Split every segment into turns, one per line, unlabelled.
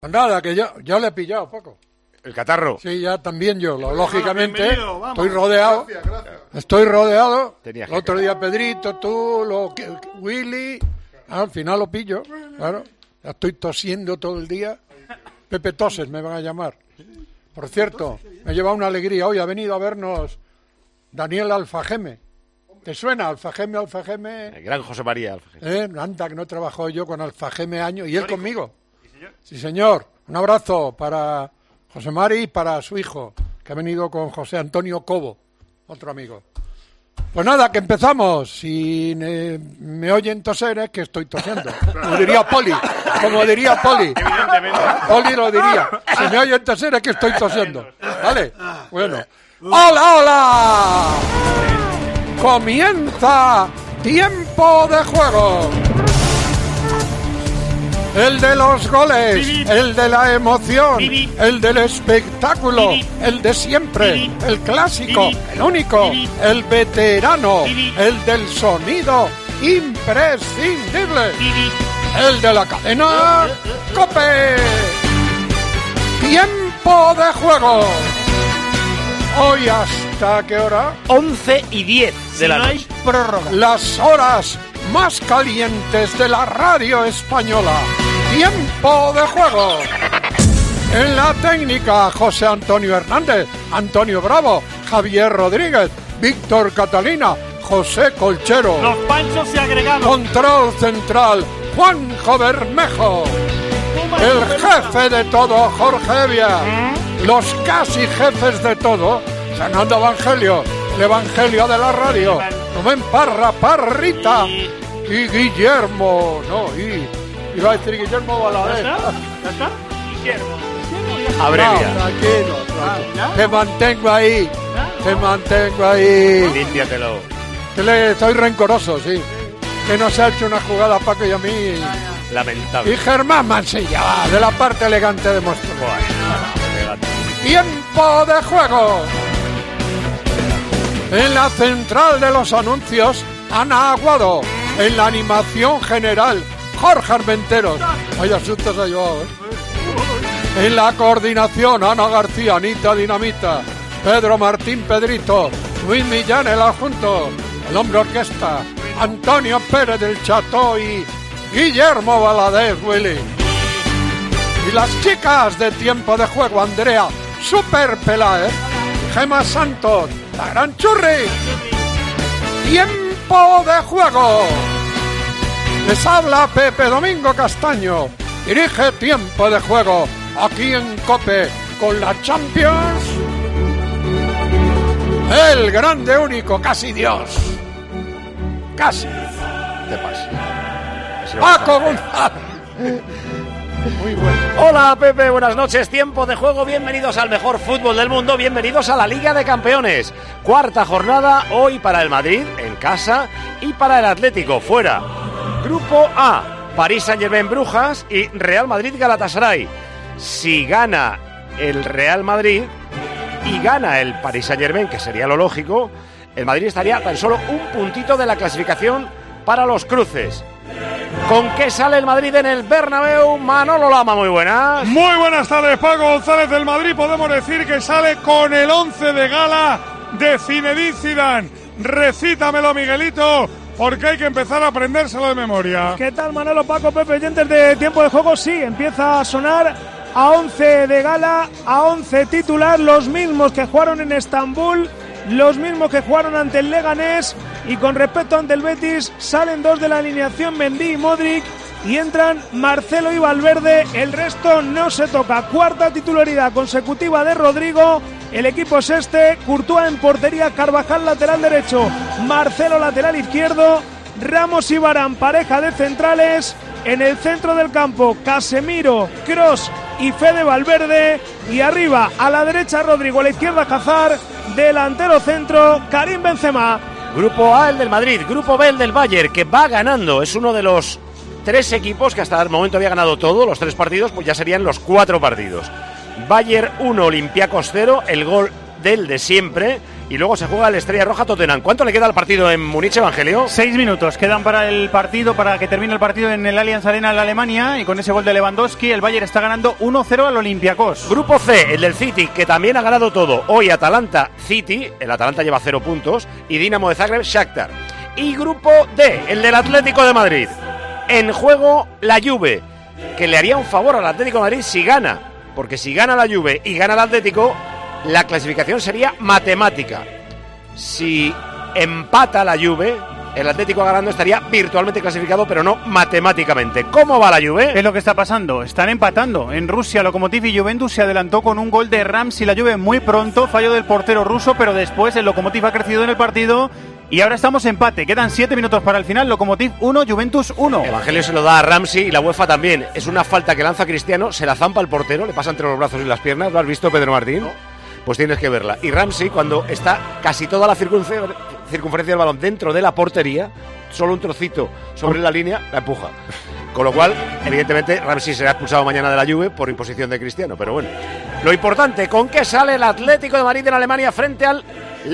Nada, que yo le he pillado poco.
El catarro.
Sí, ya también yo, lógicamente, estoy rodeado. Gracias. Estoy rodeado. El otro día Pedrito, tú, Willy, al final lo pillo, claro. Ya estoy tosiendo todo el día. Pepe Toses me van a llamar. Por cierto, me lleva una alegría. Hoy ha venido a vernos Daniel Alfageme. ¿Te suena Alfageme?
El gran José María Alfageme.
Anda, que no trabajó yo con Alfageme años. Y él conmigo. Sí, señor. Un abrazo para José Mari y para su hijo, que ha venido con José Antonio Cobo, otro amigo. Pues nada, que empezamos. Si me oyen toser es que estoy tosiendo. Como diría Poli.
Evidentemente.
Poli lo diría. Si me oyen toser es que estoy tosiendo. ¿Vale? Bueno. ¡Hola, hola! Comienza Tiempo de Juego. El de los goles, el de la emoción, el del espectáculo, el de siempre, el clásico, el único, el veterano, el del sonido imprescindible, el de la cadena COPE. Tiempo de Juego. Hoy ¿hasta qué hora?
11:10 de la noche.
Prórroga. Las horas más calientes de la radio española. Tiempo de Juego. En la técnica, José Antonio Hernández, Antonio Bravo, Javier Rodríguez, Víctor Catalina, José Colchero.
Los Panchos se agregaron.
Control central, Juanjo Bermejo. El jefe de todo, Jorge Evia. Los casi jefes de todo, Fernando Evangelio, el Evangelio de la radio. Rubén Parra, Parrita. Y Guillermo, iba a decir Guillermo Valadez.
¿Ya está? Guillermo.
Abrevia.
Tranquilo. Te mantengo ahí.
Límpiatelo.
Que estoy rencoroso, sí. Que nos ha hecho una jugada Paco y a mí.
Lamentable.
Y Germán Mansilla, de la parte elegante de Móstoles. Tiempo de Juego. En la central de los anuncios, Ana Aguado. En la animación general, Jorge Armenteros. Vaya susto se ha llevado, En la coordinación, Ana García, Anita Dinamita, Pedro Martín Pedrito, Luis Millán el adjunto, el hombre orquesta, Antonio Pérez del Chateau y Guillermo Valadez, Willy. Y las chicas de Tiempo de Juego, Andrea Super Peláez, Gemma Santos, la gran Churri. Tiempo de Juego. Les habla Pepe Domingo Castaño. Dirige Tiempo de Juego aquí en COPE con la Champions. El grande único, casi Dios. Casi.
¿Qué pasa?
Paco González.
Muy bueno. Hola Pepe, buenas noches. Tiempo de Juego, bienvenidos al mejor fútbol del mundo, bienvenidos a la Liga de Campeones. Cuarta jornada hoy para el Madrid en casa y para el Atlético fuera. Grupo A, París Saint-Germain Brujas y Real Madrid Galatasaray. Si gana el Real Madrid y gana el París Saint-Germain, que sería lo lógico, el Madrid estaría tan solo un puntito de la clasificación para los cruces. ¿Con qué sale el Madrid en el Bernabéu? Manolo Lama, muy buenas.
Muy buenas tardes, Paco González del Madrid. Podemos decir que sale con el 11 de gala de Zinedine Zidane. Recítamelo, Miguelito, porque hay que empezar a aprendérselo de memoria.
¿Qué tal, Manolo, Paco, Pepe, oyentes de Tiempo de Juego? Sí, empieza a sonar a 11 de gala, a 11 titular, los mismos que jugaron en Estambul, los mismos que jugaron ante el Leganés, y con respecto ante el Betis salen dos de la alineación, Mendy y Modric, y entran Marcelo y Valverde. El resto no se toca. Cuarta titularidad consecutiva de Rodrigo. El equipo es este: Courtois en portería, Carvajal lateral derecho, Marcelo lateral izquierdo, Ramos y Varane pareja de centrales. En el centro del campo, Casemiro, Kroos y Fede Valverde. Y arriba, a la derecha Rodrigo, a la izquierda Hazard, delantero centro Karim Benzema.
Grupo A, el del Madrid. Grupo B, el del Bayern, que va ganando. Es uno de los tres equipos que hasta el momento había ganado todo. Los tres partidos, pues ya serían los 4 partidos. Bayern 1, Olympiacos 0, el gol del de siempre, y luego se juega el Estrella Roja Tottenham. ¿Cuánto le queda al partido en Múnich, Evangelio?
6 minutos quedan para el partido, para que termine el partido en el Allianz Arena en Alemania, y con ese gol de Lewandowski el Bayern está ganando 1-0 al Olympiacos.
Grupo C, el del City, que también ha ganado todo. Hoy Atalanta City, el Atalanta lleva 0 puntos, y Dinamo de Zagreb Shakhtar. Y grupo D, el del Atlético de Madrid. En juego la Juve, que le haría un favor al Atlético de Madrid si gana, porque si gana la Juve y gana el Atlético, la clasificación sería matemática. Si empata la Juve, el Atlético ganando estaría virtualmente clasificado, pero no matemáticamente. ¿Cómo va la Juve?
Es lo que está pasando, están empatando. En Rusia, Lokomotiv y Juventus se adelantó con un gol de Ramsey la Juve muy pronto, fallo del portero ruso, pero después el Lokomotiv ha crecido en el partido y ahora estamos empate. Quedan 7 minutos para el final, Lokomotiv 1, Juventus 1.
Evangelio se lo da a Ramsey y la UEFA también. Es una falta que lanza Cristiano, se la zampa al portero, le pasa entre los brazos y las piernas. ¿Lo has visto, Pedro Martín? Pues tienes que verla. Y Ramsey, cuando está casi toda la circunferencia del balón dentro de la portería, solo un trocito sobre la línea, la empuja. Con lo cual, evidentemente, Ramsey será expulsado mañana de la Juve por imposición de Cristiano. Pero bueno, lo importante, ¿con qué sale el Atlético de Madrid en Alemania frente al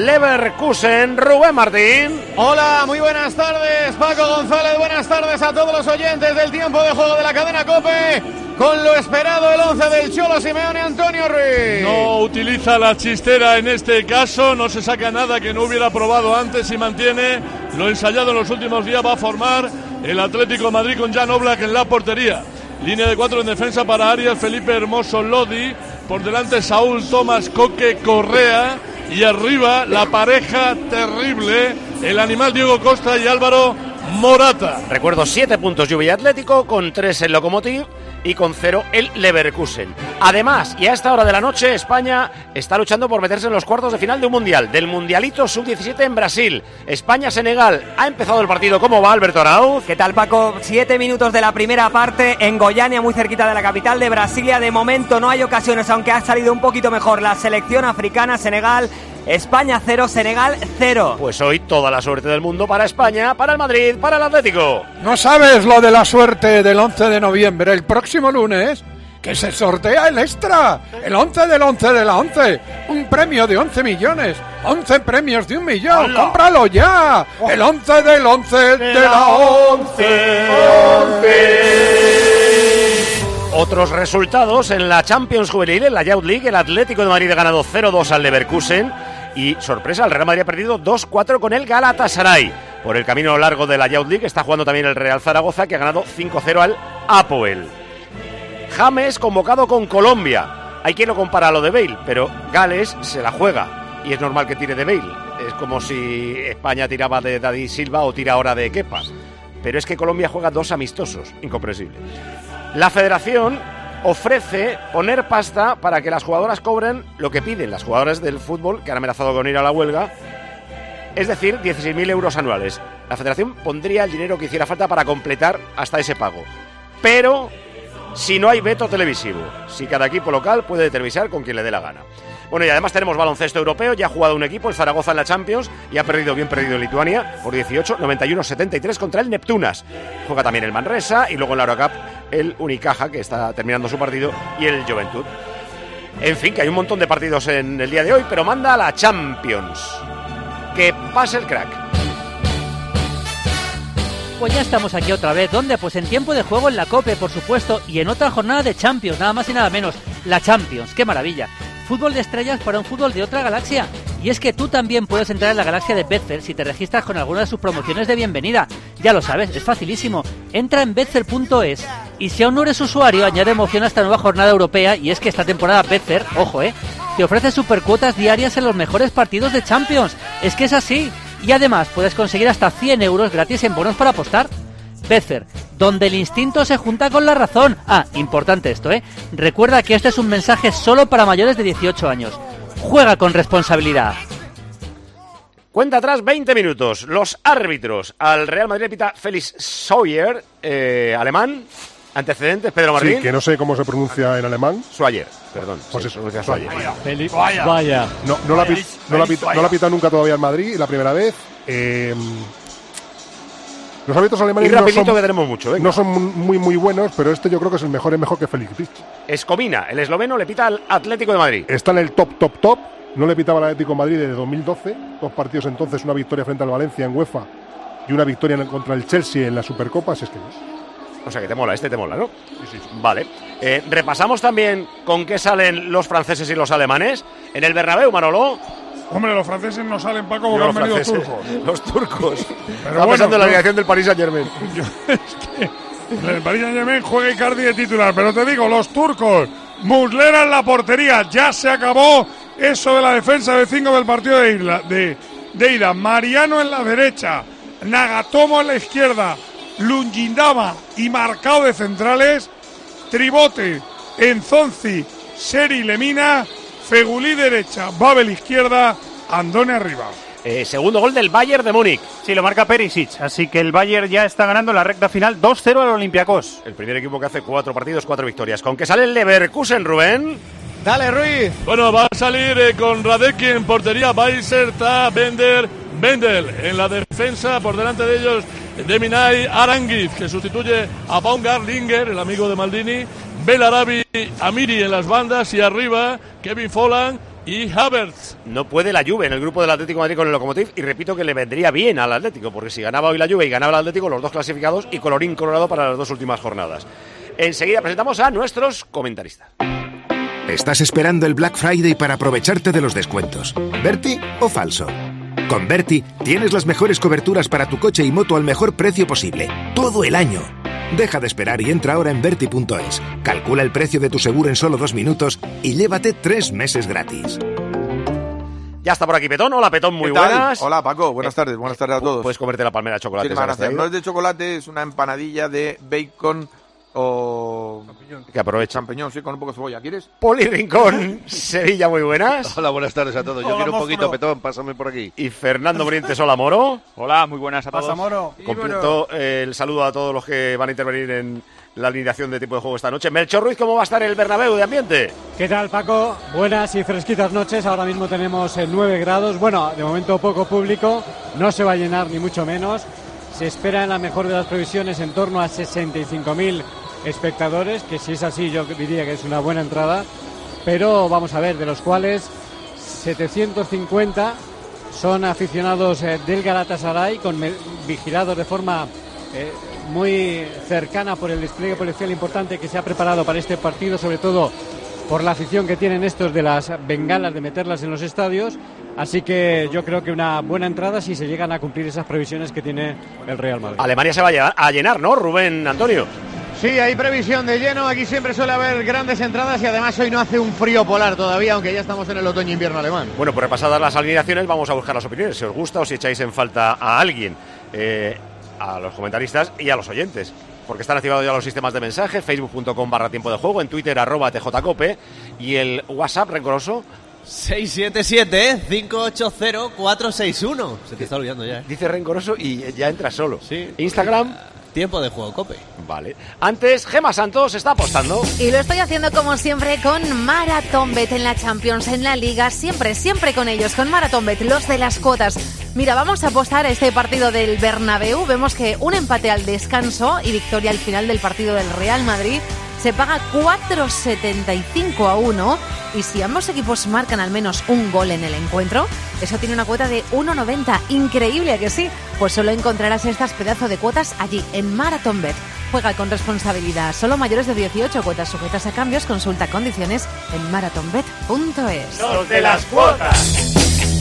Leverkusen? Rubén Martín.
Hola, muy buenas tardes, Paco González. Buenas tardes a todos los oyentes del tiempo de juego de la cadena COPE. Con lo esperado el 11 del Cholo Simeone, Antonio Ruiz.
No utiliza la chistera en este caso, no se saca nada que no hubiera probado antes y mantiene lo ensayado en los últimos días. Va a formar el Atlético de Madrid con Jan Oblak en la portería. Línea de 4 en defensa para Arias, Felipe Hermoso, Lodi. Por delante Saúl, Tomás, Coque, Correa. Y arriba la pareja terrible, el animal Diego Costa y Álvaro Morata.
Recuerdo 7 puntos Juve y Atlético, con 3 el Lokomotiv y con 0 el Leverkusen. Además, y a esta hora de la noche, España está luchando por meterse en los cuartos de final de un mundial, del Mundialito Sub-17 en Brasil. España-Senegal. Ha empezado el partido. ¿Cómo va, Alberto Arauz?
¿Qué tal, Paco? 7 minutos de la primera parte en Goiânia, muy cerquita de la capital de Brasilia. De momento no hay ocasiones, aunque ha salido un poquito mejor la selección africana. Senegal, España 0, Senegal 0.
Pues hoy toda la suerte del mundo para España, para el Madrid, para el Atlético.
No sabes lo de la suerte del 11 de noviembre, el próximo lunes, que se sortea el extra, el 11 del 11 de la 11, un premio de 11 millones, 11 premios de 1 millón, ¡hola! ¡Cómpralo ya! El 11 del 11 de la 11.
Otros resultados en la Champions Juvenil, en la Youth League, el Atlético de Madrid ha ganado 0-2 al Leverkusen y, sorpresa, el Real Madrid ha perdido 2-4 con el Galatasaray. Por el camino largo de la Youth League está jugando también el Real Zaragoza, que ha ganado 5-0 al Apoel. James convocado con Colombia. Hay quien lo compara a lo de Bale, pero Gales se la juega y es normal que tire de Bale. Es como si España tiraba de David Silva o tira ahora de Kepa. Pero es que Colombia juega 2 amistosos, incomprensible. La federación ofrece poner pasta para que las jugadoras cobren lo que piden las jugadoras del fútbol, que han amenazado con ir a la huelga, es decir, 16.000 euros anuales. La federación pondría el dinero que hiciera falta para completar hasta ese pago. Pero si no hay veto televisivo, si cada equipo local puede televisar con quien le dé la gana. Bueno, y además tenemos baloncesto europeo. Ya ha jugado un equipo, el Zaragoza, en la Champions, y ha perdido, bien perdido, en Lituania por 18, 91-73 contra el Neptunas. Juega también el Manresa y luego en la Eurocup el Unicaja, que está terminando su partido, y el Juventud. En fin, que hay un montón de partidos en el día de hoy, pero manda a la Champions. Que pase el crack.
Pues ya estamos aquí otra vez. ¿Dónde? Pues en tiempo de juego en la COPE, por supuesto, y en otra jornada de Champions, nada más y nada menos. La Champions, qué maravilla. Fútbol de estrellas para un fútbol de otra galaxia. Y es que tú también puedes entrar en la galaxia de Betfair si te registras con alguna de sus promociones de bienvenida. Ya lo sabes, es facilísimo. Entra en betfair.es y si aún no eres usuario, añade emoción a esta nueva jornada europea. Y es que esta temporada Betfair, ojo, te ofrece supercuotas diarias en los mejores partidos de Champions. Es que es así. Y además puedes conseguir hasta 100 euros gratis en bonos para apostar. Betfair, donde el instinto se junta con la razón. Ah, importante esto, Recuerda que este es un mensaje solo para mayores de 18 años. Juega con responsabilidad.
Cuenta atrás 20 minutos. Los árbitros. Al Real Madrid le pita Felix Sauer, alemán. Antecedentes, Pedro Martín.
Sí, que no sé cómo se pronuncia en alemán.
Sauer, perdón.
Pues
sí,
eso,
pronuncia Sauer.
Vaya.
No la ha pitado nunca todavía en Madrid, la primera vez. Los árbitros alemanes
y rapidito que tenemos mucho, venga.
No son muy buenos, pero este yo creo que es mejor que Felix Pitch.
Escomina, el esloveno, le pita al Atlético de Madrid.
Está en el top. No le pitaba al Atlético de Madrid desde 2012, 2 partidos entonces, una victoria frente al Valencia en UEFA y una victoria contra el Chelsea en la Supercopa, si es que
O sea que te mola, te mola, ¿no? Sí. Vale. Repasamos también con qué salen los franceses y los alemanes en el Bernabéu, Manolo.
Hombre, los franceses no salen, Paco, porque han venido turcos.
Los turcos.
Está
pasando en la alineación del Paris Saint-Germain.
Es que el Paris Saint-Germain juega Icardi de titular, pero te digo, los turcos, Muslera en la portería, ya se acabó eso de la defensa de 5 del partido de ida. Mariano en la derecha, Nagatomo en la izquierda, Lungindama y Marcao de centrales, Tribote, Enzonzi, Seri Lemina, Fegulí derecha, Babel izquierda, Andone arriba.
Segundo gol del Bayern de Múnich.
Sí, lo marca Perisic, así que el Bayern ya está ganando la recta final 2-0 al Olympiacos.
El primer equipo que hace 4 partidos, 4 victorias. ¿Con qué sale el Leverkusen, Rubén?
Dale, Ruiz.
Bueno, va a salir con Radecki en portería, Weiser, Bender, Bendel en la defensa, por delante de ellos Deminay Aranguiz, que sustituye a Baumgartlinger, el amigo de Maldini, Belarabi, Amiri en las bandas y arriba Kevin Folland y Havertz.
No puede la Juve en el grupo del Atlético de Madrid con el Lokomotiv, y repito que le vendría bien al Atlético, porque si ganaba hoy la Juve y ganaba el Atlético, los dos clasificados y colorín colorado para las 2 últimas jornadas. Enseguida presentamos a nuestros comentaristas.
¿Estás esperando el Black Friday para aprovecharte de los descuentos? ¿Berti o falso? Con Berti tienes las mejores coberturas para tu coche y moto al mejor precio posible, todo el año. Deja de esperar y entra ahora en Berti.es. Calcula el precio de tu seguro en solo 2 minutos y llévate 3 meses gratis.
Ya está por aquí Petón. Hola Petón, muy buenas.
Hola Paco, buenas tardes a todos.
Puedes comerte la palmera de chocolate.
Sí, no es de chocolate, es una empanadilla de bacon o...
Champiñón. Que aprovecha.
Champiñón, sí, con un poco de cebolla. ¿Quieres?
Poli Rincón, Sevilla, muy buenas.
Hola, buenas tardes a todos. Yo quiero un poquito, Petón, pásame por aquí.
Y Fernando Brientes, hola Moro.
Hola, muy buenas a todos.
Pasa Moro.
Completo el saludo a todos los que van a intervenir en la alineación de tipo de juego esta noche. Melchor Ruiz, ¿cómo va a estar el Bernabéu de ambiente?
¿Qué tal, Paco? Buenas y fresquitas noches. Ahora mismo tenemos 9 grados. Bueno, de momento poco público. No se va a llenar ni mucho menos. Se espera en la mejor de las previsiones en torno a 65.000 espectadores, que si es así yo diría que es una buena entrada, pero vamos a ver, de los cuales 750 son aficionados del Galatasaray, vigilados de forma muy cercana por el despliegue policial importante que se ha preparado para este partido, sobre todo por la afición que tienen estos de las bengalas de meterlas en los estadios. Así que yo creo que una buena entrada si se llegan a cumplir esas previsiones que tiene el Real Madrid.
Alemania se va a llenar, ¿no, Rubén Antonio?
Sí, hay previsión de lleno, aquí siempre suele haber grandes entradas y además hoy no hace un frío polar todavía, aunque ya estamos en el otoño-invierno alemán.
Bueno, pues repasadas las alineaciones vamos a buscar las opiniones, si os gusta o si echáis en falta a alguien, a los comentaristas y a los oyentes, porque están activados ya los sistemas de mensajes, facebook.com/tiempo de juego, en Twitter @tjcope y el WhatsApp rencoroso
677-580-461. Se te está olvidando ya, ¿eh?
Dice rencoroso y ya entra solo.
Sí.
Instagram...
Tiempo de juego, Cope.
Vale. Antes, Gemma Santos está apostando.
Y lo estoy haciendo como siempre con MarathonBet en la Champions, en la Liga. Siempre con ellos, con MarathonBet, los de las cuotas. Mira, vamos a apostar este partido del Bernabéu. Vemos que un empate al descanso y victoria al final del partido del Real Madrid se paga 4,75-1. Y si ambos equipos marcan al menos un gol en el encuentro, eso tiene una cuota de 1,90. Increíble, ¿a que sí? Pues solo encontrarás estas pedazos de cuotas allí, en MarathonBet. Juega con responsabilidad. Solo mayores de 18, cuotas sujetas a cambios. Consulta condiciones en marathonbet.es.
¡Los de las cuotas!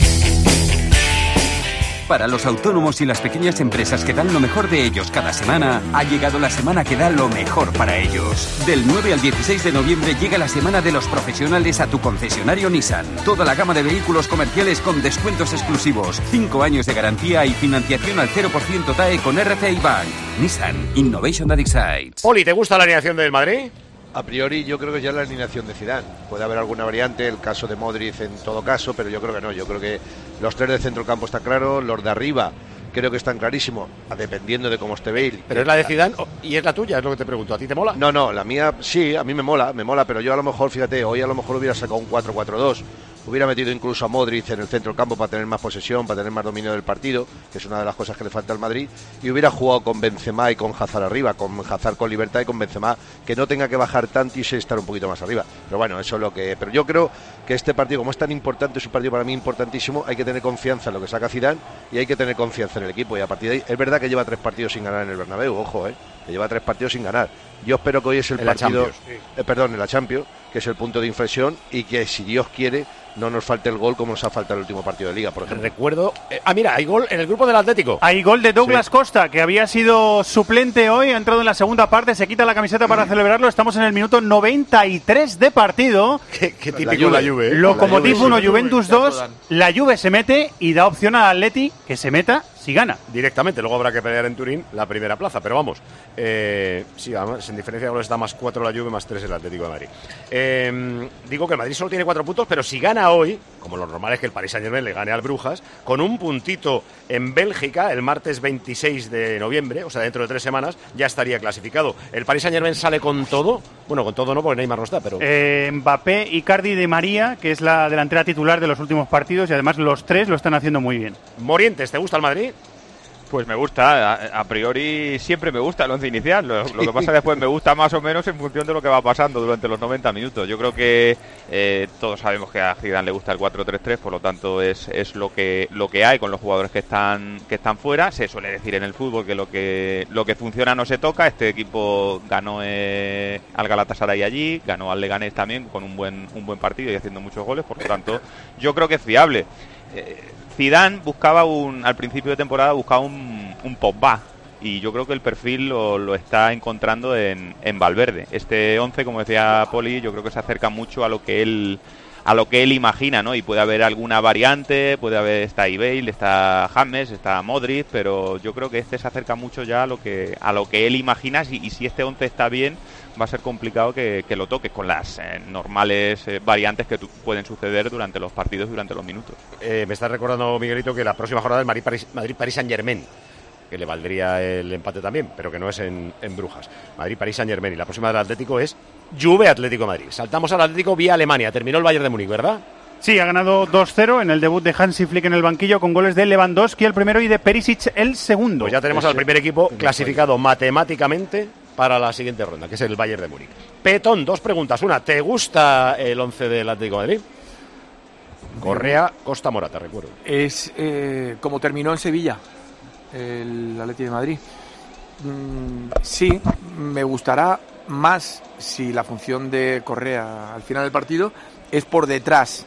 Para los autónomos y las pequeñas empresas que dan lo mejor de ellos cada semana, ha llegado la semana que da lo mejor para ellos. Del 9 al 16 de noviembre llega la semana de los profesionales a tu concesionario Nissan. Toda la gama de vehículos comerciales con descuentos exclusivos, 5 años de garantía y financiación al 0% TAE con RCI Bank. Nissan Innovation that excites.
Oli, ¿te gusta la alineación del Madrid?
A priori yo creo que ya es la alineación de Zidane. Puede haber alguna variante, el caso de Modric en todo caso, pero yo creo que no. Yo creo que los 3 del centro del campo están claros, los de arriba creo que están clarísimos, dependiendo de cómo esté Bale.
¿Pero es la de Zidane y es la tuya? Es lo que te pregunto. ¿A ti te mola?
No, la mía sí, a mí me mola, pero yo a lo mejor, fíjate, hoy a lo mejor hubiera sacado un 4-4-2, hubiera metido incluso a Modric en el centro del campo para tener más posesión, para tener más dominio del partido, que es una de las cosas que le falta al Madrid, y hubiera jugado con Benzema y con Hazard arriba, con Hazard con libertad y con Benzema que no tenga que bajar tanto y estar un poquito más arriba. Pero bueno, eso es lo que... Pero yo creo que este partido, como es tan importante, es un partido para mí importantísimo, hay que tener confianza en lo que saca Zidane y hay que tener confianza en el equipo, y a partir de ahí, es verdad que lleva 3 partidos sin ganar en el Bernabéu, ojo, que lleva 3 partidos sin ganar. Yo espero que hoy es el partido, en la Champions, que es el punto de inflexión, y que si Dios quiere no nos falte el gol como nos ha faltado el último partido de Liga, por ejemplo.
Recuerdo... mira, hay gol en el grupo del Atlético.
Hay gol de Douglas Costa, que había sido suplente hoy, ha entrado en la segunda parte, se quita la camiseta para celebrarlo. Estamos en el minuto 93 de partido.
Qué típico la Juve.
Lokomotiv 1, Juventus 2. La Juve se mete y da opción al Atleti que se meta si gana.
Directamente, luego habrá que pelear en Turín la primera plaza, pero vamos. Sí, además, en diferencia de goles está más 4 la Juve, más 3 el Atlético de Madrid. Digo que el Madrid solo tiene 4 puntos, pero si gana hoy, como lo normal es que el Paris Saint-Germain le gane al Brujas, con un puntito en Bélgica, el martes 26 de noviembre, o sea, dentro de 3 semanas, ya estaría clasificado. ¿El Paris Saint-Germain sale con todo? Bueno, con todo no, porque Neymar no está, pero...
Mbappé, Icardi, Di María, que es la delantera titular de los últimos partidos, y además los 3 lo están haciendo muy bien.
Morientes, ¿te gusta el Madrid?
Pues me gusta, a priori siempre me gusta el once inicial, lo que pasa después me gusta más o menos en función de lo que va pasando durante los 90 minutos. Yo creo que todos sabemos que a Zidane le gusta el 4-3-3, por lo tanto es lo que hay con los jugadores que están fuera. Se suele decir en el fútbol que lo que funciona no se toca. Este equipo ganó al Galatasaray allí, ganó al Leganés también con un buen partido y haciendo muchos goles, por lo tanto yo creo que es fiable. Zidane buscaba al principio de temporada un Pogba, y yo creo que el perfil lo está encontrando en Valverde. Este 11, como decía Poli, yo creo que se acerca mucho a lo que él imagina, ¿no? Y puede haber alguna variante, está Bale, está James, está Modric, pero yo creo que este se acerca mucho ya a lo que él imagina, y si este 11 está bien, va a ser complicado que lo toques con las normales variantes que pueden suceder durante los partidos, durante los minutos.
Me está recordando, Miguelito, que la próxima jornada es Madrid-Paris Saint-Germain, que le valdría el empate también, pero que no es en Brujas. Madrid-Paris Saint-Germain, y la próxima del Atlético es Juve-Atlético de Madrid. Saltamos al Atlético vía Alemania. Terminó el Bayern de Múnich, ¿verdad?
Sí, ha ganado 2-0 en el debut de Hansi Flick en el banquillo, con goles de Lewandowski el primero y de Perisic el segundo.
Pues ya tenemos al primer equipo clasificado matemáticamente para la siguiente ronda, que es el Bayern de Múnich. Petón, 2 preguntas. Una, ¿te gusta el 11 del Atlético de Madrid? Correa, Costa, Morata, recuerdo.
Es como terminó en Sevilla el Atlético de Madrid. Sí, me gustará más si la función de Correa al final del partido es por detrás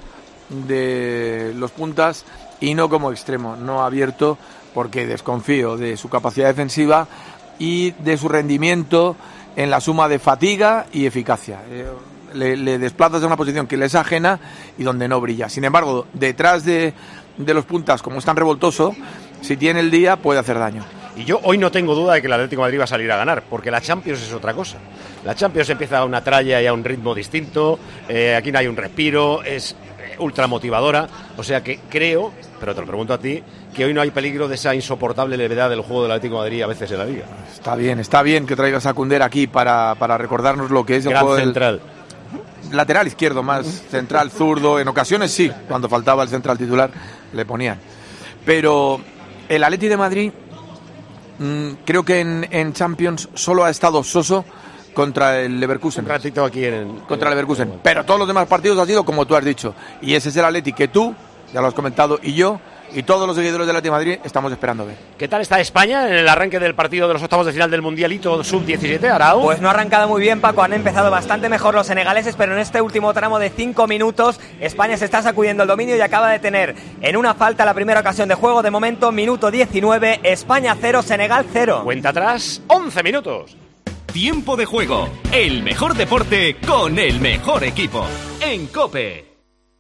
de los puntas y no como extremo, no abierto, porque desconfío de su capacidad defensiva y de su rendimiento en la suma de fatiga y eficacia. Le desplazas de una posición que le es ajena y donde no brilla. Sin embargo, detrás de los puntas, como es tan revoltoso, si tiene el día puede hacer daño.
Y yo hoy no tengo duda de que el Atlético de Madrid va a salir a ganar, porque la Champions es otra cosa. La Champions empieza a una tralla y a un ritmo distinto, aquí no hay un respiro, es ultra motivadora, o sea que creo, pero te lo pregunto a ti, que hoy no hay peligro de esa insoportable levedad del juego del Atlético de Madrid a veces en la Liga.
Está bien que traigas a Koundé aquí para recordarnos lo que es el
gran
juego
central.
Lateral izquierdo, más central, zurdo, en ocasiones sí, cuando faltaba el central titular le ponían. Pero el Atlético de Madrid creo que en Champions solo ha estado soso contra el Leverkusen.
Un ratito aquí
contra el Leverkusen. Pero todos los demás partidos han sido como tú has dicho. Y ese es el Atlético que tú, ya lo has comentado, y yo, y todos los seguidores del Atlético de Madrid estamos esperando ver.
¿Qué tal está España en el arranque del partido de los octavos de final del Mundialito Sub-17, Arau?
Pues no ha arrancado muy bien, Paco. Han empezado bastante mejor los senegaleses, pero en este último tramo de 5 minutos España se está sacudiendo el dominio y acaba de tener en una falta la primera ocasión de juego. De momento, minuto 19, España 0, Senegal 0.
Cuenta atrás, 11 minutos.
Tiempo de juego, el mejor deporte con el mejor equipo. En COPE.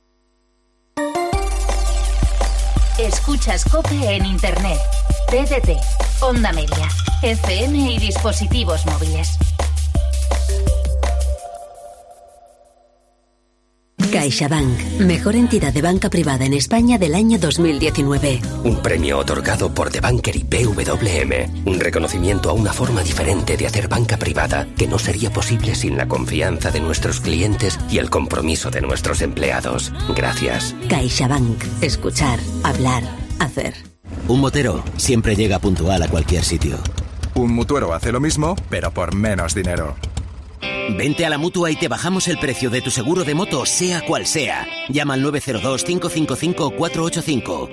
Escuchas COPE en Internet, TDT, Onda Media, FM y dispositivos móviles.
CaixaBank, mejor entidad de banca privada en España del año 2019.
Un premio otorgado por The Banker y PWM. Un reconocimiento a una forma diferente de hacer banca privada que no sería posible sin la confianza de nuestros clientes y el compromiso de nuestros empleados. Gracias.
CaixaBank. Escuchar, hablar, hacer.
Un motero siempre llega puntual a cualquier sitio.
Un mutuero hace lo mismo, pero por menos dinero.
Vente a la Mutua y te bajamos el precio de tu seguro de moto, sea cual sea. Llama al 902-555-485.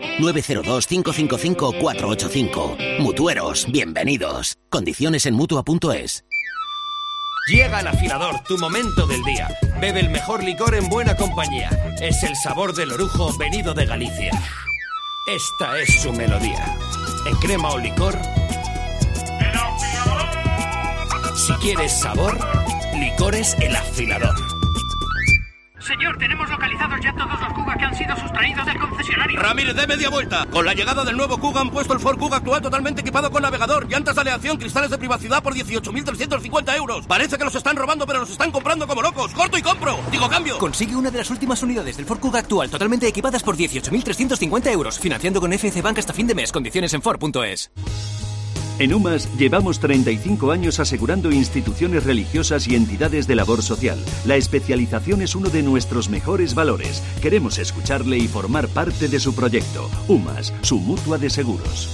902-555-485. Mutueros, bienvenidos. Condiciones en Mutua.es.
Llega el afilador, tu momento del día. Bebe el mejor licor en buena compañía. Es el sabor del orujo venido de Galicia. Esta es su melodía. En crema o licor. Si quieres sabor, Licores El Afilador.
Señor, tenemos localizados ya todos los Kuga que han sido sustraídos del concesionario.
Ramírez, dé media vuelta. Con la llegada del nuevo Kuga han puesto el Ford Kuga actual totalmente equipado con navegador, llantas de aleación, cristales de privacidad por 18.350 euros. Parece que los están robando, pero los están comprando como locos. ¡Corto y compro! Digo, cambio.
Consigue una de las últimas unidades del Ford Kuga actual totalmente equipadas por 18.350 euros. Financiando con FC Bank hasta fin de mes. Condiciones en Ford.es.
En UMAS llevamos 35 años asegurando instituciones religiosas y entidades de labor social. La especialización es uno de nuestros mejores valores. Queremos escucharle y formar parte de su proyecto. UMAS, su mutua de seguros.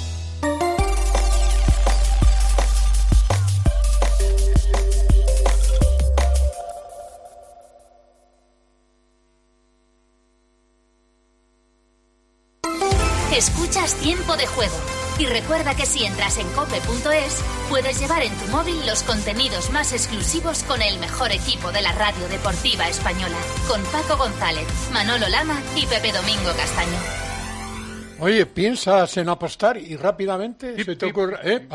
Escuchas Tiempo de Juego. Y recuerda que si entras en cope.es, puedes llevar en tu móvil los contenidos más exclusivos con el mejor equipo de la radio deportiva española. Con Paco González, Manolo Lama y Pepe Domingo Castaño.
Oye, ¿piensas en apostar y rápidamente se te ocurre?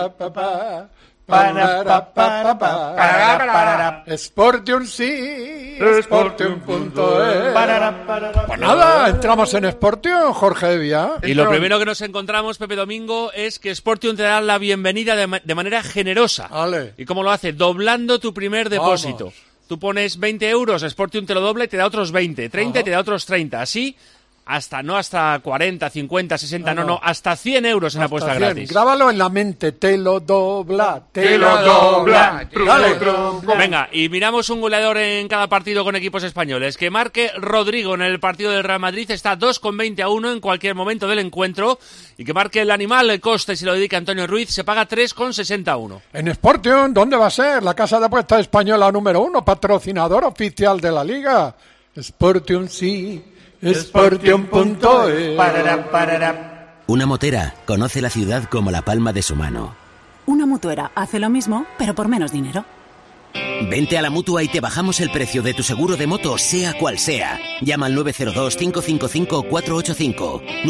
Sportium sí, Sportium.es. Pues nada, entramos en Sportium, Jorge Evia.
Y lo primero que nos encontramos, Pepe Domingo, es que Sportium te da la bienvenida de manera generosa.
Vale.
¿Y cómo lo hace? Doblando tu primer depósito.
Vamos.
Tú pones 20 euros, Sportium te lo dobla y te da otros 20. 30 y te da otros 30. Así, no hasta 40, 50, 60, no, hasta 100 euros en apuesta gratis.
Grábalo en la mente, te lo dobla, te lo dobla. Dale.
Venga, y miramos un goleador en cada partido con equipos españoles. Que marque Rodrigo en el partido del Real Madrid, está 2,20-1 en cualquier momento del encuentro. Y que marque el animal, el coste, si lo dedica Antonio Ruiz, se paga 3,61.
En Sportium, ¿dónde va a ser? La casa de apuestas española número 1, patrocinador oficial de la Liga. Sportium sí. Sportium.es.
Una motera conoce la ciudad como la palma de su mano.
Una mutuera hace lo mismo, pero por menos dinero.
Vente a la Mutua y te bajamos el precio de tu seguro de moto, sea cual sea. Llama al 902-555-485.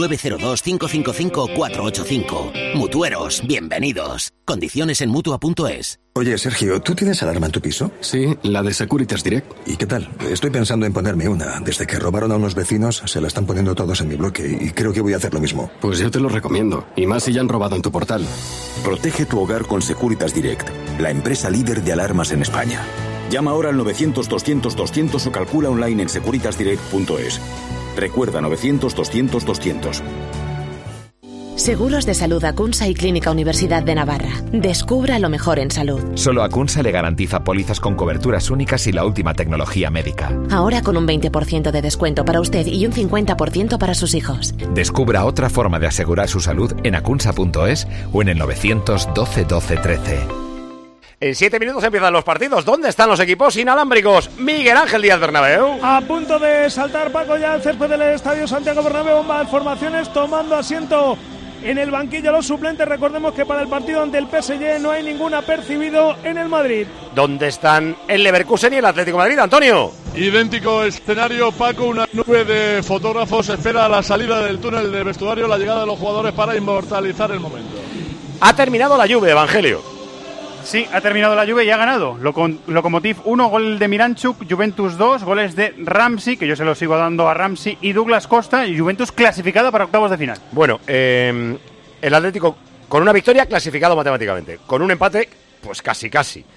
902-555-485. Mutueros, bienvenidos. Condiciones en Mutua.es.
Oye, Sergio, ¿tú tienes alarma en tu piso?
Sí, la de Securitas Direct.
¿Y qué tal? Estoy pensando en ponerme una. Desde que robaron a unos vecinos, se la están poniendo todos en mi bloque y creo que voy a hacer lo mismo.
Pues yo te lo recomiendo, y más si ya han robado en tu portal.
Protege tu hogar con Securitas Direct, la empresa líder de alarmas en España. Llama ahora al 900-200-200 o calcula online en securitasdirect.es. Recuerda, 900-200-200.
Seguros de Salud Acunsa y Clínica Universidad de Navarra. Descubra lo mejor en salud.
Solo Acunsa le garantiza pólizas con coberturas únicas y la última tecnología médica.
Ahora con un 20% de descuento para usted y un 50% para sus hijos.
Descubra otra forma de asegurar su salud en acunsa.es o en el 912 12 13.
En 7 minutos empiezan los partidos. ¿Dónde están los equipos inalámbricos? Miguel Ángel Díaz Bernabéu.
A punto de saltar Paco ya al césped del Estadio Santiago Bernabéu. Ambas formaciones tomando asiento en el banquillo los suplentes. Recordemos que para el partido ante el PSG no hay ningún apercibido en el Madrid.
¿Dónde están el Leverkusen y el Atlético de Madrid, Antonio?
Idéntico escenario, Paco. Una nube de fotógrafos espera a la salida del túnel de vestuario, la llegada de los jugadores para inmortalizar el momento.
Ha terminado la Juve, Evangelio.
Sí, ha terminado la Juve y ha ganado. Lokomotiv 1, gol de Miranchuk, Juventus 2, goles de Ramsey, que yo se lo sigo dando a Ramsey, y Douglas Costa, y Juventus clasificada para octavos de final.
Bueno, el Atlético con una victoria clasificado matemáticamente, con un empate, pues casi.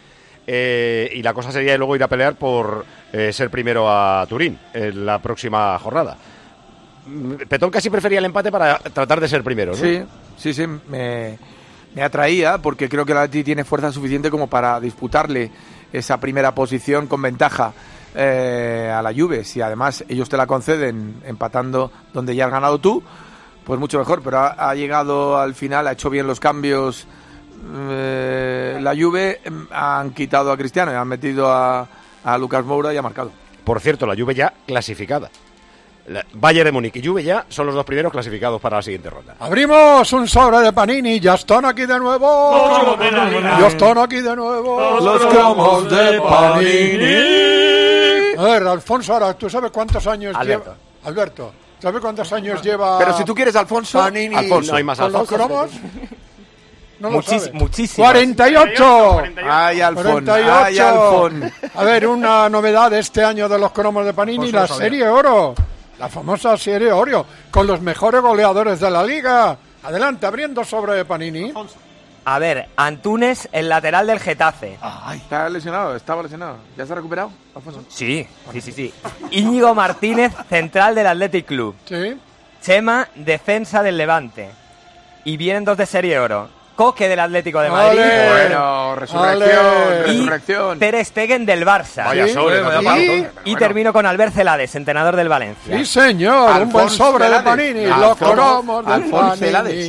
y la cosa sería luego ir a pelear por ser primero a Turín en la próxima jornada. Petón casi prefería el empate para tratar de ser primero, ¿no?
Sí, me atraía porque creo que el Atleti tiene fuerza suficiente como para disputarle esa primera posición con ventaja a la Juve. Si además ellos te la conceden empatando donde ya has ganado tú, pues mucho mejor, pero ha llegado al final, ha hecho bien los cambios la Juve, han quitado a Cristiano y han metido a Lucas Moura y ha marcado.
Por cierto, la Juve ya clasificada. Bayern de Múnich y Juve ya son los dos primeros clasificados para la siguiente ronda.
Abrimos un sobre de Panini, ya están aquí de nuevo. Ya están aquí de nuevo los cromos de Panini. A ver, Alfonso, ahora, ¿tú sabes cuántos años lleva? Alberto, ¿sabes cuántos años lleva?
Pero si tú quieres, Alfonso,
Panini,
Alfonso.
No hay más
¿con los
Alfonso?
cromos? No lo sabes.
Muchísimo.
48.
Ay, Alfon.
48.
Ay, Alfon.
A ver, una novedad de este año de los cromos de Panini, la serie Oro. La famosa serie Oro, con los mejores goleadores de la liga. Adelante, abriendo sobre de Panini.
A ver, Antunes, el lateral del Getafe.
Ay, estaba lesionado. ¿Ya se ha recuperado, Alfonso?
Sí. Íñigo Martínez, central del Athletic Club.
Sí.
Chema, defensa del Levante. Y vienen dos de serie Oro. Coque del Atlético de Madrid.
Bueno, resurrección.
Y Ter Stegen del Barça.
Vaya sobre.
Y termino con Albert Celades, entrenador del Valencia.
Sí, señor, un buen sobre de Panini. Los cromos de Panini.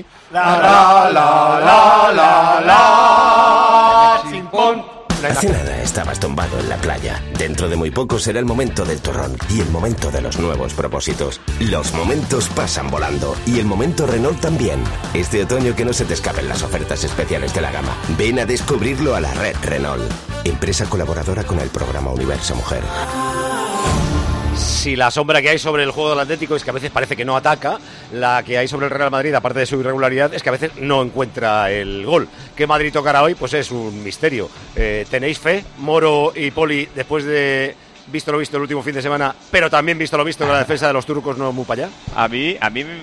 La.
Hace nada estabas tumbado en la playa. Dentro de muy poco será el momento del turrón y el momento de los nuevos propósitos. Los momentos pasan volando y el momento Renault también. Este otoño que no se te escapen las ofertas especiales de la gama. Ven a descubrirlo a la red Renault, empresa colaboradora con el programa Universo Mujer.
Si la sombra que hay sobre el juego del Atlético es que a veces parece que no ataca, la que hay sobre el Real Madrid, aparte de su irregularidad, es que a veces no encuentra el gol. ¿Qué Madrid tocará hoy? Pues es un misterio. ¿Tenéis fe, Moro y Poli, después de visto lo visto el último fin de semana, pero también visto lo visto que la defensa de los turcos no muy para allá?
A mí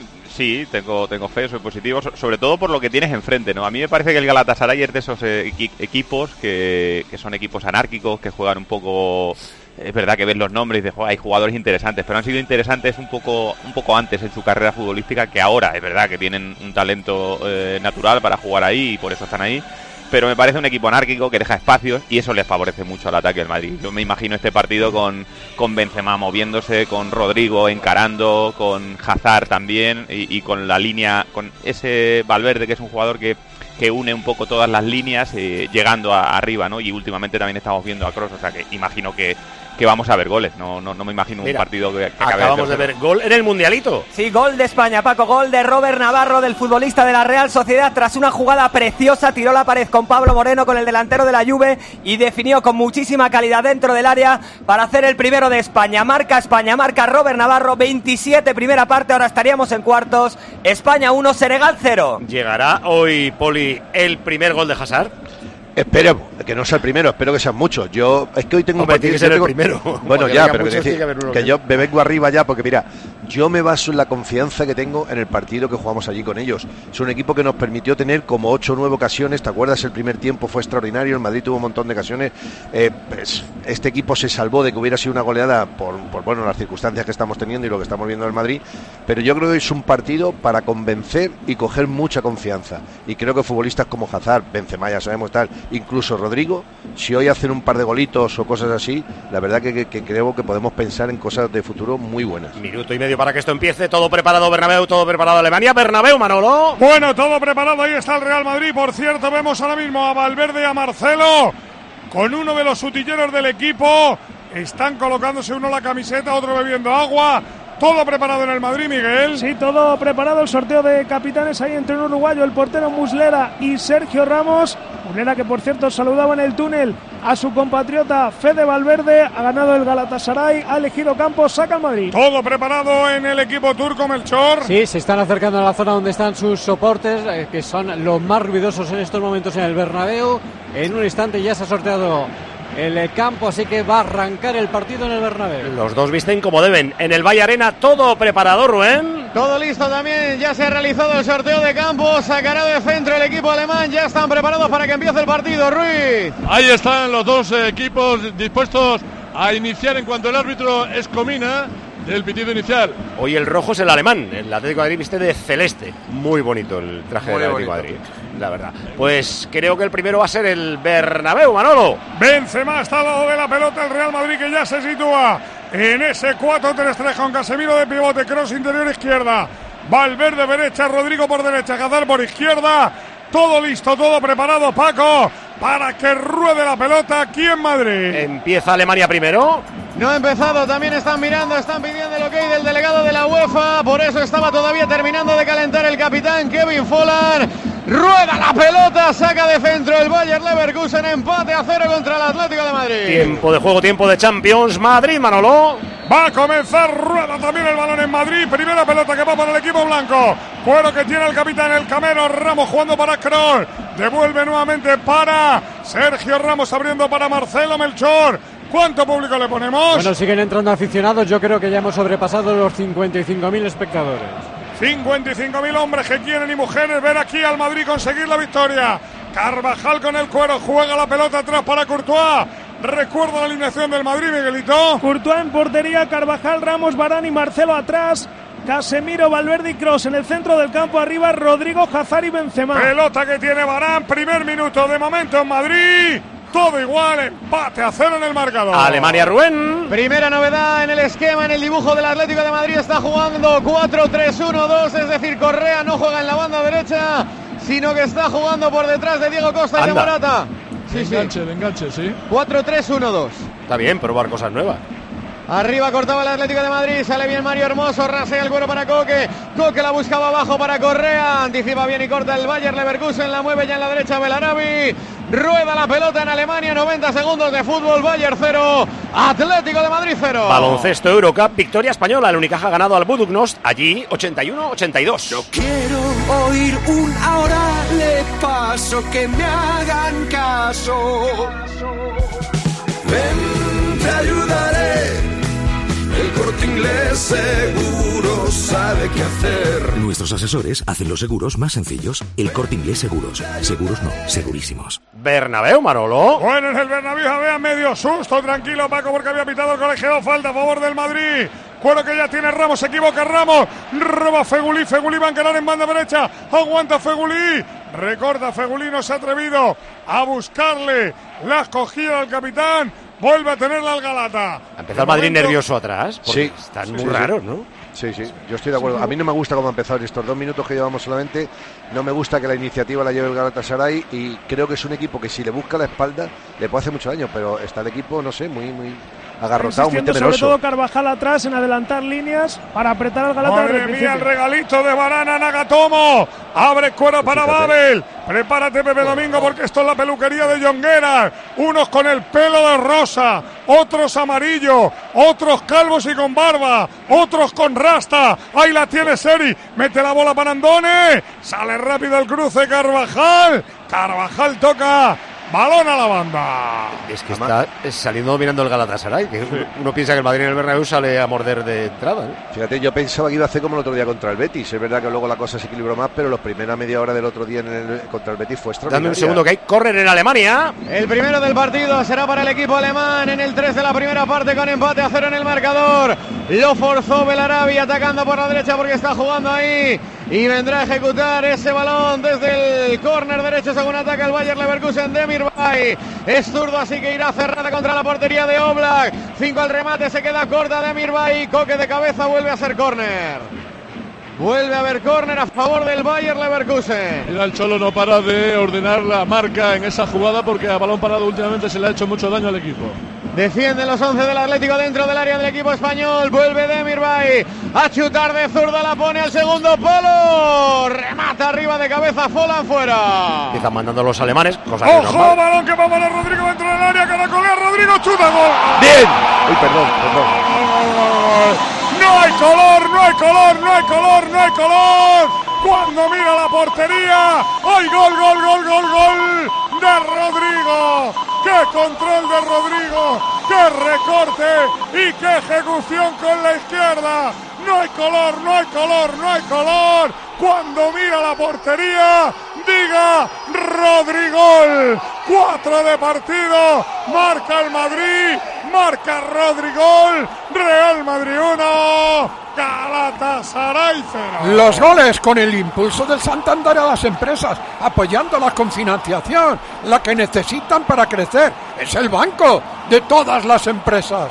sí, tengo fe, soy positivo, sobre todo por lo que tienes enfrente, ¿no? A mí me parece que el Galatasaray es de esos equipos que son equipos anárquicos, que juegan un poco... Es verdad que ves los nombres y dices, hay jugadores interesantes, pero han sido interesantes un poco antes en su carrera futbolística que ahora. Es verdad que tienen un talento natural para jugar ahí y por eso están ahí, pero me parece un equipo anárquico que deja espacios y eso les favorece mucho al ataque del Madrid. Yo me imagino este partido con Benzema moviéndose, con Rodrigo encarando, con Hazard también y con la línea, con ese Valverde que es un jugador que une un poco todas las líneas llegando arriba, ¿no? Y últimamente también estamos viendo a Kroos, o sea que imagino que vamos a ver goles, no me imagino un partido que acabe
acabamos de ver gol en el Mundialito.
Sí, gol de España, Paco, gol de Robert Navarro, del futbolista de la Real Sociedad, tras una jugada preciosa, tiró la pared con Pablo Moreno, con el delantero de la Juve, y definió con muchísima calidad dentro del área para hacer el primero de España. Marca Robert Navarro, 27 primera parte, ahora estaríamos en cuartos. España 1, Senegal 0.
¿Llegará hoy, Poli, el primer gol de Hazard?
Espero que no sea el primero, espero que sean muchos. Es que hoy tengo un partido.
Tiene que ser el primero.
Bueno, ya, pero que yo me vengo arriba ya, porque mira, yo me baso en la confianza que tengo en el partido que jugamos allí con ellos. Es un equipo que nos permitió tener como 8 o 9 ocasiones. ¿Te acuerdas? El primer tiempo fue extraordinario. El Madrid tuvo un montón de ocasiones. Pues, este equipo se salvó de que hubiera sido una goleada por las circunstancias que estamos teniendo y lo que estamos viendo del Madrid. Pero yo creo que es un partido para convencer y coger mucha confianza. Y creo que futbolistas como Hazard, Benzema, ya sabemos tal, incluso Rodrigo, si hoy hacen un par de golitos o cosas así, la verdad que creo que podemos pensar en cosas de futuro muy buenas.
Minuto y medio para que esto empiece. Todo preparado Bernabéu, todo preparado Alemania. Bernabéu, Manolo.
Bueno, todo preparado. Ahí está el Real Madrid. Por cierto, vemos ahora mismo a Valverde y a Marcelo con uno de los utilleros del equipo. Están colocándose uno la camiseta, otro bebiendo agua. Todo preparado en el Madrid, Miguel. Sí, todo preparado. El sorteo de capitanes ahí entre un uruguayo, el portero Muslera y Sergio Ramos. Muslera, que por cierto saludaba en el túnel a su compatriota Fede Valverde. Ha ganado el Galatasaray, ha elegido campo, saca el Madrid. Todo preparado en el equipo turco, Melchor.
Sí, se están acercando a la zona donde están sus soportes, que son los más ruidosos en estos momentos en el Bernabéu. En un instante ya se ha sorteado el campo, así que va a arrancar el partido en el Bernabéu.
Los dos visten como deben. En el Valle Arena todo preparado, Rubén.
Todo listo también, ya se ha realizado el sorteo de campo, sacará de centro el equipo alemán, ya están preparados para que empiece el partido, Ruiz.
Ahí están los dos equipos dispuestos a iniciar en cuanto el árbitro escomina del pitido inicial.
Hoy el rojo es el alemán, el Atlético de Madrid viste de celeste. Muy bonito el traje del Atlético de Madrid, la verdad. Pues creo que el primero va a ser el Bernabéu, Manolo.
Benzema está al lado de la pelota el Real Madrid, que ya se sitúa en ese 4-3-3 con Casemiro de pivote, cross interior izquierda, Valverde derecha, Rodrigo por derecha, Hazard por izquierda. Todo listo, todo preparado, Paco, para que ruede la pelota aquí en Madrid.
Empieza Alemania primero.
No ha empezado, también están mirando, están pidiendo el ok del delegado de la UEFA. Por eso estaba todavía terminando de calentar el capitán Kevin Folland. Rueda la pelota, saca de centro el Bayer Leverkusen, empate a 0 contra el Atlético de Madrid.
Tiempo de juego, tiempo de Champions, Madrid, Manolo.
Va a comenzar, rueda también el balón en Madrid. Primera pelota que va para el equipo blanco. Cuero que tiene el capitán, el Camero. Ramos jugando para Kroos. Devuelve nuevamente para Sergio Ramos, abriendo para Marcelo Melchor. ¿Cuánto público le ponemos?
Bueno, siguen entrando aficionados. Yo creo que ya hemos sobrepasado los 55.000 espectadores.
55.000 hombres que quieren y mujeres ver aquí al Madrid conseguir la victoria. Carvajal con el Cuero, juega la pelota atrás para Courtois. Recuerda la alineación del Madrid, Miguelito. Courtois en portería, Carvajal, Ramos, Varane y Marcelo atrás. Casemiro, Valverde y Kroos en el centro del campo, arriba Rodrigo, Hazard y Benzema. Pelota que tiene Varane, primer minuto de momento en Madrid. Todo igual, empate a 0 en el marcador.
Alemania, Rubén.
Primera novedad en el esquema, en el dibujo del Atlético de Madrid. Está jugando 4-3-1-2, es decir, Correa no juega en la banda derecha, sino que está jugando por detrás de Diego Costa y de Morata.
Sí, de enganche, sí.
4-3-1-2.
Está bien, probar cosas nuevas.
Arriba cortaba el Atlético de Madrid, sale bien Mario Hermoso, rasea el Cuero para Coque, Coque la buscaba abajo para Correa, anticipa bien y corta el Bayer Leverkusen, la mueve ya en la derecha Belarabi, rueda la pelota en Alemania, 90 segundos de fútbol, Bayer 0, Atlético de Madrid 0.
Baloncesto Eurocup, victoria española, el Unicaja ha ganado al Budućnost, allí 81-82.
Yo quiero oír un ahora le paso, que me hagan caso. Ven, te ayudaré. El Corte Inglés Seguros sabe qué hacer.
Nuestros asesores hacen los seguros más sencillos. El Corte Inglés Seguros. Seguros no, segurísimos.
Bernabéu, Manolo.
Bueno, en el Bernabéu había medio susto, tranquilo Paco, porque había pitado el colegiado, falta a favor del Madrid. Cuero que ya tiene Ramos, se equivoca Ramos, roba Fegulí, Fegulí va a encarar en banda derecha, aguanta Fegulí, recorta Fegulí, no se ha atrevido a buscarle la escogida al capitán. Vuelve a tenerla al Galata.
Empezó el Madrid nervioso atrás.
Sí.
Están muy raros, ¿no?
Sí, yo estoy de acuerdo. A mí no me gusta cómo ha empezado estos 2 minutos que llevamos solamente. No me gusta que la iniciativa la lleve el Galatasaray y creo que es un equipo que si le busca la espalda le puede hacer mucho daño, pero está el equipo, no sé, muy agarrotado, muy temeroso.
Sobre todo Carvajal atrás en adelantar líneas para apretar al Galata. Madre mía, el regalito de Varane, Nagatomo. Abre Cuero para Babel. Prepárate, Pepe Domingo, porque esto es la peluquería de Jongueras. Unos con el pelo de rosa, otros amarillo, otros calvos y con barba, otros con rasta. Ahí la tiene Seri. Mete la bola para Andone. Sale rápido el cruce Carvajal. Carvajal toca. Balón a la banda.
Es que está saliendo dominando el Galatasaray. Que uno piensa que el Madrid en el Bernabéu sale a morder de entrada, ¿no?
Fíjate, yo pensaba que iba a hacer como el otro día contra el Betis. Es verdad que luego la cosa se equilibró más, pero la primera media hora del otro día contra el Betis fue extraordinaria.
Dame un segundo que hay córner en Alemania.
El primero del partido será para el equipo alemán en el 3 de la primera parte con empate a 0 en el marcador. Lo forzó Belarabi atacando por la derecha porque está jugando ahí y vendrá a ejecutar ese balón desde el córner derecho según ataca el Bayer Leverkusen de Demirbay. Es zurdo, así que irá cerrada contra la portería de Oblak. 5 al remate, se queda corta Demirbay. Coque de cabeza, vuelve a ser córner. Vuelve a haber córner a favor del Bayer Leverkusen.
Mira, el Cholo no para de ordenar la marca en esa jugada porque a balón parado últimamente se le ha hecho mucho daño al equipo.
Defienden los 11 del Atlético dentro del área del equipo español. Vuelve Demirbay a chutar de zurda, la pone al segundo palo. Remata arriba de cabeza, Folland fuera.
Empiezan mandando los alemanes.
¡Ojo! Balón que va para Rodrigo dentro del área. Caracolea Rodrigo, chuta, gol.
¡Bien!
Uy, perdón.
No hay color. Cuando mira la portería. ¡Ay, gol! De Rodrigo.
¡Qué control de Rodrigo! ¡Qué recorte! ¡Y qué ejecución con la izquierda! ¡No hay color, no hay color, no hay color! Cuando mira la portería, diga Rodrigo. 4 de partido, marca el Madrid, marca Rodrigo. Real Madrid 1, Galatasaray 0.
Los goles con el impulso del Santander a las empresas, apoyándolas con financiación, la que necesitan para crecer. Es el banco de todas las empresas.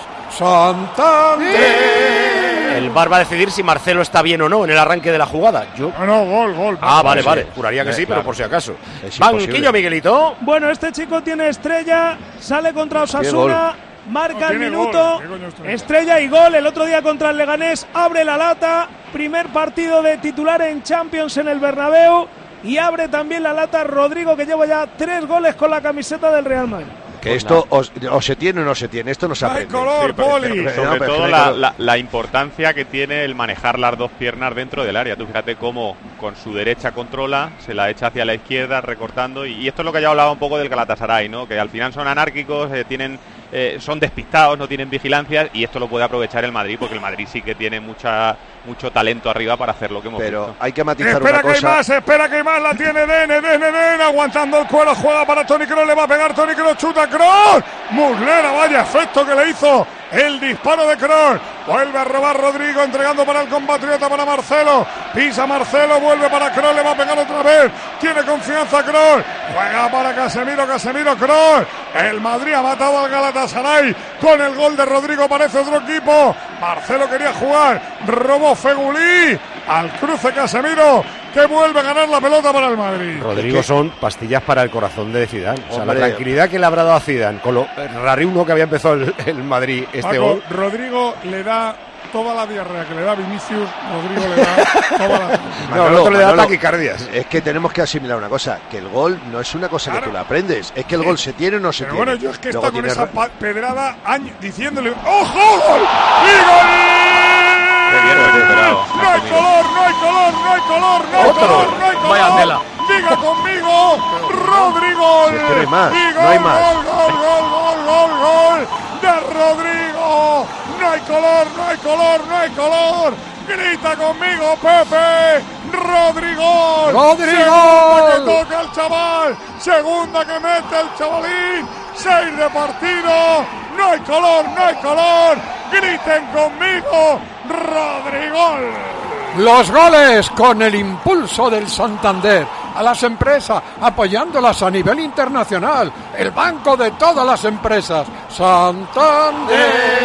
Santander.
El VAR va a decidir si Marcelo está bien o no en el arranque de la jugada.
No, gol.
Vale. Juraría que sí, pero por si acaso. Banquillo, Miguelito.
Bueno, este chico tiene estrella, sale contra Osasuna, marca el minuto, estrella y gol. El otro día contra el Leganés abre la lata, primer partido de titular en Champions en el Bernabéu, y abre también la lata Rodrigo, que lleva ya 3 goles con la camiseta del Real Madrid.
Que esto o se tiene o no se tiene, esto no se aprende.
Color, Poli.
Sobre todo la importancia que tiene el manejar las dos piernas dentro del área. Tú fíjate cómo con su derecha controla, se la echa hacia la izquierda, recortando. Y esto es lo que ya hablaba un poco del Galatasaray, ¿no? Que al final son anárquicos, son despistados, no tienen vigilancia, y esto lo puede aprovechar el Madrid, porque el Madrid sí que tiene mucho talento arriba para hacer lo que hemos visto.
Pero hay que matizar una cosa.
Espera que hay más, la tiene Dene, aguantando el cuero, juega para Toni Kroos, le va a pegar Toni Kroos, chuta Kroos, Muslera, vaya efecto que le hizo el disparo de Kroos, vuelve a robar Rodrigo, entregando para el compatriota, para Marcelo, pisa Marcelo, vuelve para Kroos, le va a pegar otra vez, tiene confianza Kroos, juega para Casemiro, Kroos, el Madrid ha matado al Galatasaray con el gol de Rodrigo, parece otro equipo, Marcelo quería jugar, robó Fegulí, al cruce Casemiro, que vuelve a ganar la pelota para el Madrid.
Rodrigo son pastillas para el corazón de Zidane. O sea, la tranquilidad que le habrá dado a Zidane con lo rariuno que había empezado el Madrid gol.
Rodrigo le da toda la diarrea que le da Vinicius, Rodrigo le da toda la...
No, el otro le da taquicardias.
Es que tenemos que asimilar una cosa, que el gol no es una cosa que tú la aprendes, es que el gol se tiene o no se tiene.
Bueno, yo es que está con esa pedrada diciéndole ¡ojo, gol! ¡Y gol! No hay color.
Vaya tela.
Diga conmigo, Rodrigo.
Es que no hay más.
Gol de Rodrigo. No hay color. Grita conmigo, Pepe. Rodrigo. Segunda que toca el chaval. Segunda que mete el chavalín. 6 de partido. No hay color. Griten conmigo, Rodrigo.
Los goles con el impulso del Santander a las empresas, apoyándolas a nivel internacional. El banco de todas las empresas, Santander.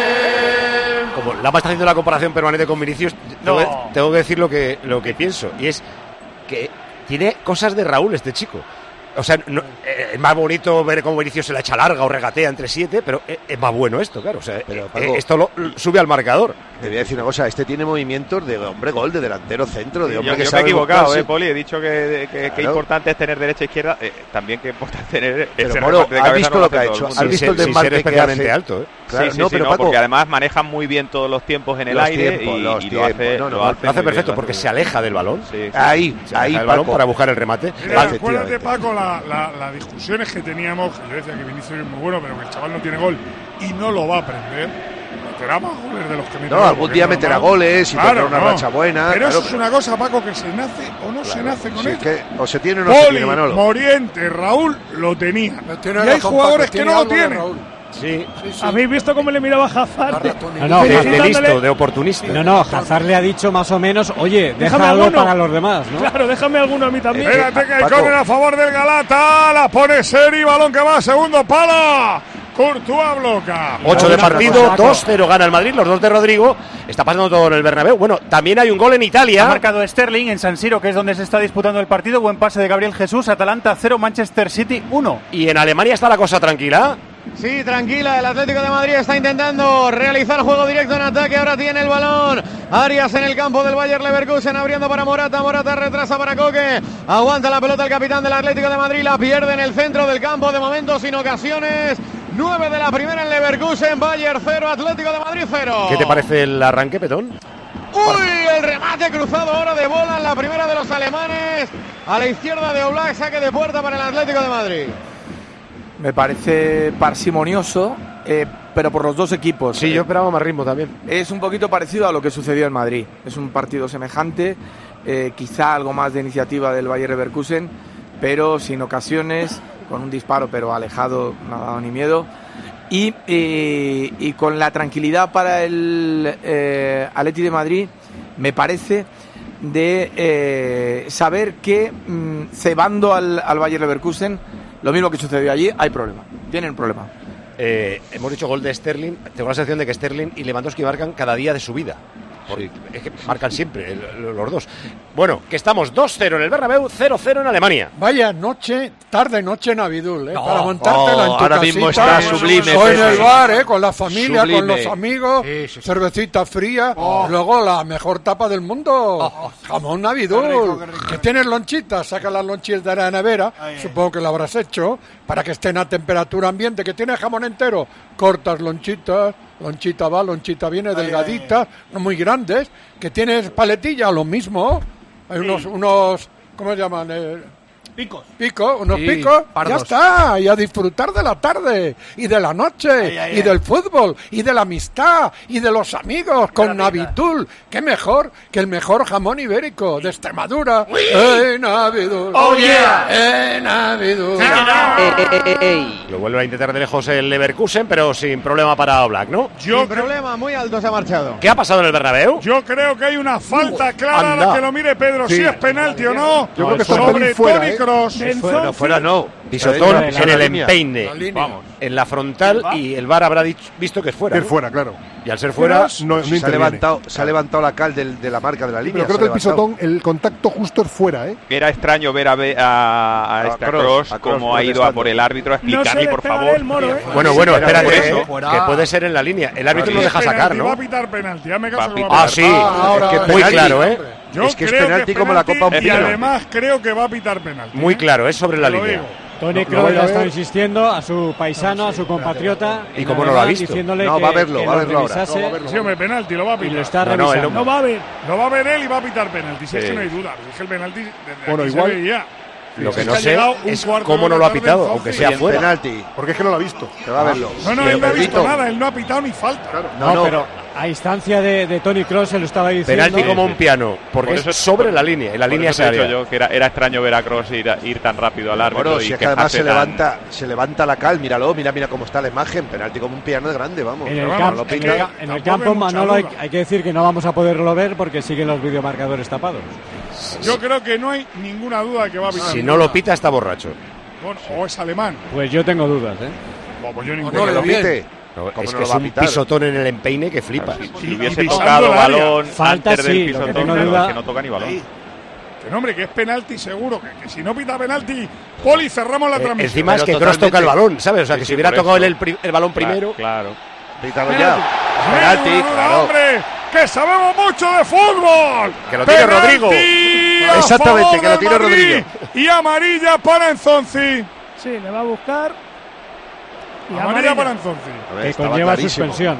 Como Lama está haciendo la comparación permanente con Vinicius, tengo que decir lo que pienso, y es que tiene cosas de Raúl este chico. O sea, es más bonito ver cómo Vinicius se la echa larga o regatea entre 7, pero es más bueno esto, claro. O sea, pero, Paco, esto lo sube al marcador.
Te voy a decir una cosa, este tiene movimientos de hombre gol, de delantero centro, de hombre
que
sabe.
Yo me he equivocado, Poli, he dicho que importante es tener derecha e izquierda, también que importante tener ese remate de cabeza.
¿Has visto lo que ha hecho? ¿Has visto el desmarque que hace?
Alto,
Claro,
sí, Paco, porque además manejan muy bien todos los tiempos en el aire y lo hace
perfecto porque se aleja del balón.
Ahí,
el balón para buscar el remate.
Acuérdate, Paco, la discusión es que teníamos, que yo decía que Vinicius es muy bueno, pero que el chaval no tiene gol y no lo va a aprender. Meterá más goles de los que mete.
No, algún día meterá goles y tendrá una racha buena.
Pero eso es una cosa, Paco, que se nace o no se nace con él.
O se tiene o no se tiene, Manolo.
Moriente, Raúl lo tenía. Y hay jugadores que no lo tienen.
Sí.
¿Habéis visto cómo le miraba a Hazard?
De listo, de oportunista.
No, Hazard le ha dicho más o menos, oye, deja algo para los demás, ¿no?
Claro, déjame alguno a mí también.
Espérate que hay córner a favor del Galata, la pone Seri, balón que va a segundo palo. Courtois bloca.
8 de partido, 2-0 gana el Madrid, los 2 de Rodrigo. Está pasando todo en el Bernabéu. Bueno, también hay un gol en Italia.
Ha marcado Sterling en San Siro, que es donde se está disputando el partido. Buen pase de Gabriel Jesús. Atalanta 0, Manchester City 1.
¿Y en Alemania está la cosa tranquila?
Sí, tranquila, el Atlético de Madrid está intentando realizar juego directo en ataque, ahora tiene el balón Arias en el campo del Bayer Leverkusen, abriendo para Morata retrasa para Coque, aguanta la pelota el capitán del Atlético de Madrid, la pierde en el centro del campo, de momento sin ocasiones. 9 de la primera en Leverkusen, Bayer 0, Atlético de Madrid 0.
¿Qué te parece el arranque, Petón?
¡Uy! El remate cruzado ahora de bola en la primera de los alemanes, a la izquierda de Oblak, saque de puerta para el Atlético de Madrid.
Me parece parsimonioso, pero por los dos equipos.
Sí, yo esperaba más ritmo también.
Es un poquito parecido a lo que sucedió en Madrid. Es un partido semejante, quizá algo más de iniciativa del Bayer Leverkusen, pero sin ocasiones, con un disparo pero alejado, no ha dado ni miedo. Y con la tranquilidad para el Atleti de Madrid, me parece, de saber que cebando al Bayer Leverkusen, lo mismo que sucedió allí, hay problema. Tienen problema.
Hemos dicho gol de Sterling. Tengo la sensación de que Sterling y Lewandowski marcan cada día de su vida. Sí. Es que marcan siempre los dos. Bueno, que estamos 2-0 en el Bernabéu, 0-0 en Alemania.
Vaya noche, tarde-noche en Abidul, para montártela en tu
ahora
casita.
Mismo está sublime.
O en el bar, con la familia,
sublime.
con los amigos, cervecita fría, luego la mejor tapa del mundo, jamón Abidul. Que tienes lonchitas, saca las lonchitas de la nevera, supongo que lo habrás hecho, para que estén a temperatura ambiente, que tienes jamón entero, cortas lonchitas, lonchita va, lonchita viene, delgadita, no muy grandes, que tienes paletilla, lo mismo, hay unos ¿cómo se llaman?
Picos.
Unos picos, pardos. Ya está, y a disfrutar de la tarde, y de la noche, y del fútbol, y de la amistad, y de los amigos, con Navitul. Qué mejor que el mejor jamón ibérico de Extremadura. Navidul.
¡Oh, yeah!
Navidul.
Lo vuelve a intentar de lejos el Leverkusen, pero sin problema para Oblak, ¿no?
Sin problema, muy alto se ha marchado.
¿Qué ha pasado en el Bernabéu?
Yo creo que hay una falta clara,
anda.
que lo mire Pedro, si es penalti o no.
Yo creo que está
sobre
fuera,
Toni Kroos.
Fuera no.
Pisotón en el empeine,
Vamos.
en la frontal, y el VAR habrá visto que es fuera.
Es fuera, claro.
Y al ser fuera,
no
se ha levantado la cal de la marca de la línea.
Pero creo que el pisotón, el contacto justo es fuera,
Era extraño ver a Kroos como ha ido a por el árbitro a explicarle, por favor.
Bueno, espérate, que puede ser en la línea. El árbitro no deja sacar, ¿no?
Va a pitar penalti, hazme caso.
Sí, muy claro,
Es que es penalti como la Copa un
Y
pino.
además creo que va a pitar penalti.
Muy claro, es sobre la línea.
Toni Kroos ya está insistiendo a su paisano, a su compatriota.
¿Y cómo no lo ha visto?
No, va a verlo, va a verlo ahora.
Sí, hombre, penalti, lo va a pitar.
Y lo está revisando.
No va a ver, lo va a ver él y va a pitar penalti. Si es que no hay duda, es que el penalti
bueno, igual.
se veía.
Lo que no sé es cómo no lo ha pitado, aunque sea fuera.
Penalti.
Porque es que no lo ha visto.
Que va a verlo.
No, él no ha visto nada, él no ha pitado ni falta.
No, pero a instancia de Toni Kroos se lo estaba diciendo.
Penalti como un piano, porque
Por eso
es sobre la línea, en la línea se
he dicho yo que era extraño ver a Kroos ir tan rápido al árbitro.
Bueno, si es que además se levanta la cal, míralo, mira cómo está la imagen, penalti como un piano de grande, vamos.
En el campo, Manolo, hay que decir que no vamos a poderlo ver porque siguen los videomarcadores tapados.
Yo creo que no hay ninguna duda de que va a pitar.
Si no lo pita, está borracho.
Bueno, o es alemán.
Pues yo tengo dudas,
Pues yo
no lo pite.
Es que es un pisotón en el empeine que flipa.
Si hubiese tocado balón
falta,
antes del
sí,
pisotón,
que
no toca ni balón.
Que no, hombre, que es penalti seguro. Que si no pita penalti, Poli, cerramos la transmisión.
Encima es que Kroos toca el balón, ¿sabes? O sea, que si hubiera tocado el balón primero.
Claro.
Pítalo ya. Penalti, claro.
¡Hombre! ¡Que sabemos mucho de fútbol!
¡Que lo tire Rodrigo!
Exactamente, que lo tire Rodrigo.
Y amarilla para Enzonzi.
Sí, le va a buscar.
Y amarilla para Enzonzi.
Que conlleva suspensión.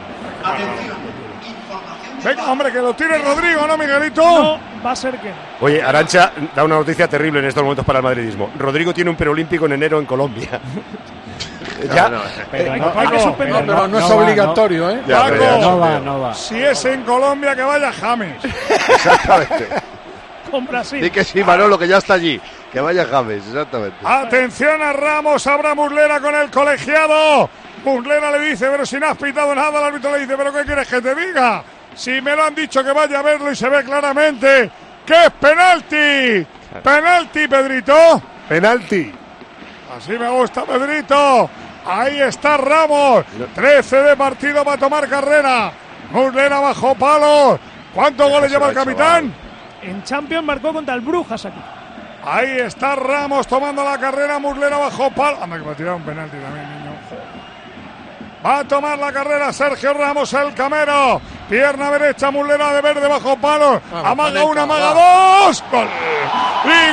Venga, hombre, que lo tire Rodrigo, ¿no, Miguelito?
No, va a ser que no.
Oye, Arantxa da una noticia terrible en estos momentos para el madridismo. Rodrigo tiene un preolímpico en enero en Colombia. Ya,
pero
no es obligatorio, ¿eh?
No va.
Si es en Colombia, que vaya James.
Exactamente.
Con Brasil.
Di que sí, Manolo, que ya está allí. Que vaya James, exactamente.
Atención a Ramos, habrá Muslera con el colegiado. Muslera le dice, pero si no has pitado nada, el árbitro le dice, pero ¿qué quieres que te diga? Si me lo han dicho que vaya a verlo y se ve claramente que es penalti. Penalti, Pedrito.
Penalti.
Así me gusta, Pedrito. Ahí está Ramos. 13 de partido para tomar carrera. Muslera bajo palos. ¿Cuántos goles lleva el capitán?
En Champions marcó contra el Brujas aquí.
Ahí está Ramos tomando la carrera. Muslera bajo palos. Anda, que va a tirar un penalti también, niño. Va a tomar la carrera Sergio Ramos, el Camero. Pierna derecha, Muslera de verde bajo palos. Amaga una, amaga dos. Gol. Y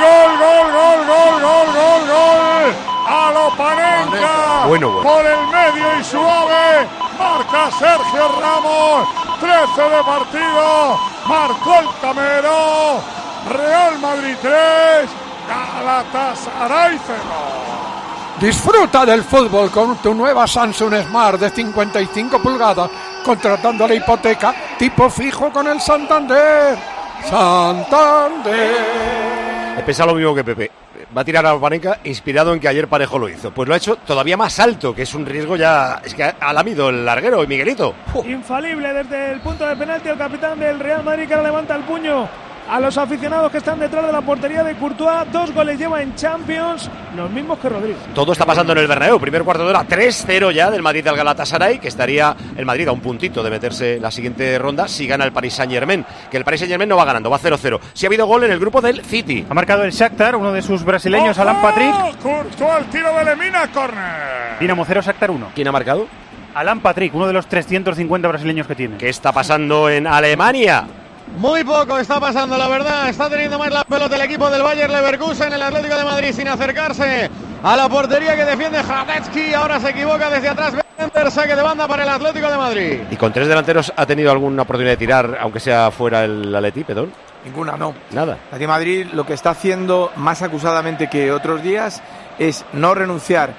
gol. A lo Panenka.
Bueno.
Por el medio y suave. Marca Sergio Ramos. 13 de partido. Marcó el Camero. Real Madrid 3. Galatasaray 0.
Disfruta del fútbol con tu nueva Samsung Smart de 55 pulgadas, contratando la hipoteca tipo fijo con el Santander. Santander.
He pensado lo mismo que Pepe. Va a tirar a Panenka inspirado en que ayer Parejo lo hizo. Pues lo ha hecho todavía más alto, que es un riesgo ya... Es que ha lamido el larguero y Miguelito.
Infalible desde el punto de penalti el capitán del Real Madrid, que ahora levanta el puño a los aficionados que están detrás de la portería de Courtois. 2 goles lleva en Champions, los mismos que Rodrigo.
Todo está pasando en el Bernabéu. Primer cuarto de hora, 3-0 ya del Madrid al Galatasaray, que estaría el Madrid a un puntito de meterse la siguiente ronda si gana el Paris Saint-Germain, que el Paris Saint-Germain no va ganando, va 0-0. Si ha habido gol en el grupo del City.
Ha marcado el Shakhtar, uno de sus brasileños, Alan Patrick.
Courtois, el tiro de Lemina, córner.
Dinamo 0, Shakhtar 1.
¿Quién ha marcado?
Alan Patrick, uno de los 350 brasileños que tiene.
¿Qué está pasando en Alemania?
Muy poco está pasando, la verdad. Está teniendo más la pelota el equipo del Bayer Leverkusen, el Atlético de Madrid, sin acercarse a la portería que defiende Hradecky. Ahora se equivoca desde atrás Bender, saque de banda para el Atlético de Madrid.
¿Y con 3 delanteros ha tenido alguna oportunidad de tirar, aunque sea fuera el Atleti, Pedón?
Ninguna, no.
Nada.
El Atlético de Madrid lo que está haciendo más acusadamente que otros días es no renunciar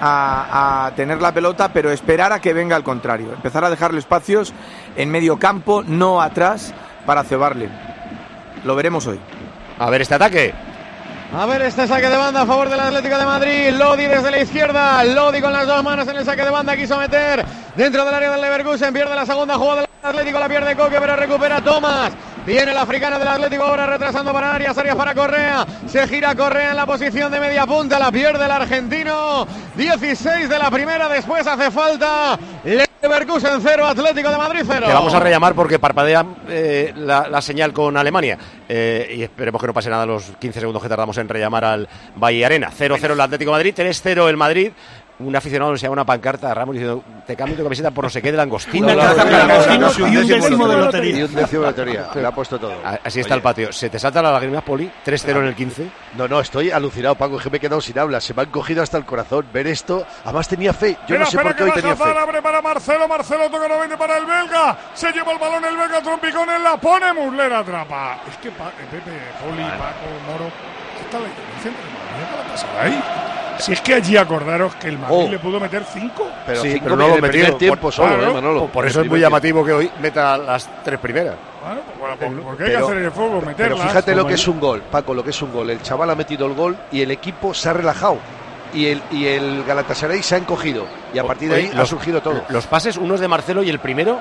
a tener la pelota, pero esperar a que venga al contrario. Empezar a dejarle espacios en medio campo, no atrás, para cebarle. Lo veremos hoy.
A ver este ataque.
A ver este saque de banda a favor del Atlético de Madrid. Lodi desde la izquierda. Lodi con las 2 manos en el saque de banda. Quiso meter dentro del área del Leverkusen. Pierde la segunda jugada del Atlético. La pierde Coque, pero recupera Thomas. Viene el africano del Atlético ahora retrasando para áreas para Correa. Se gira Correa en la posición de media punta. La pierde el argentino. 16 de la primera. Después hace falta. Leverkusen 0, Atlético de Madrid 0.
Te vamos a rellamar porque parpadea la señal con Alemania. Y esperemos que no pase nada los 15 segundos que tardamos en rellamar al Valle Arena. 0-0 el Atlético de Madrid, 3-0 el Madrid. Un aficionado nos llama una pancarta a Ramos diciendo: te cambio tu camiseta por no sé qué de langostino.
Y un décimo de lotería.
Y un décimo de lotería. Le ha puesto todo.
Así está el patio. ¿Se te salta la lágrima, Poli? 3-0 en el 15.
No, estoy alucinado, Paco. Es que me he quedado sin habla. Se me han cogido hasta el corazón. Ver esto. Además tenía fe. Yo no sé por qué hoy tenía fe.
Abre para Marcelo. Marcelo toca 90 para el belga. Se lleva el balón el belga. Trompicones la pone. Muslera atrapa. Es que Pepe, Poli, Paco, Moro. ¿Qué está la diferencia entre Madrid y Galatasaray? Si es que allí acordaros que el Madrid le pudo meter 5.
Pero
sí,
5
pero no lo metió
el tiempo solo, Manolo.
Por eso es muy llamativo que hoy meta las 3 primeras.
Bueno, porque hay que hacer el fuego, meterlas.
Pero fíjate lo que es un gol, Paco, lo que es un gol. El chaval ha metido el gol y el equipo se ha relajado. Y el Galatasaray se ha encogido. Y a partir de ahí ha surgido todo.
Los pases, uno es de Marcelo y el primero...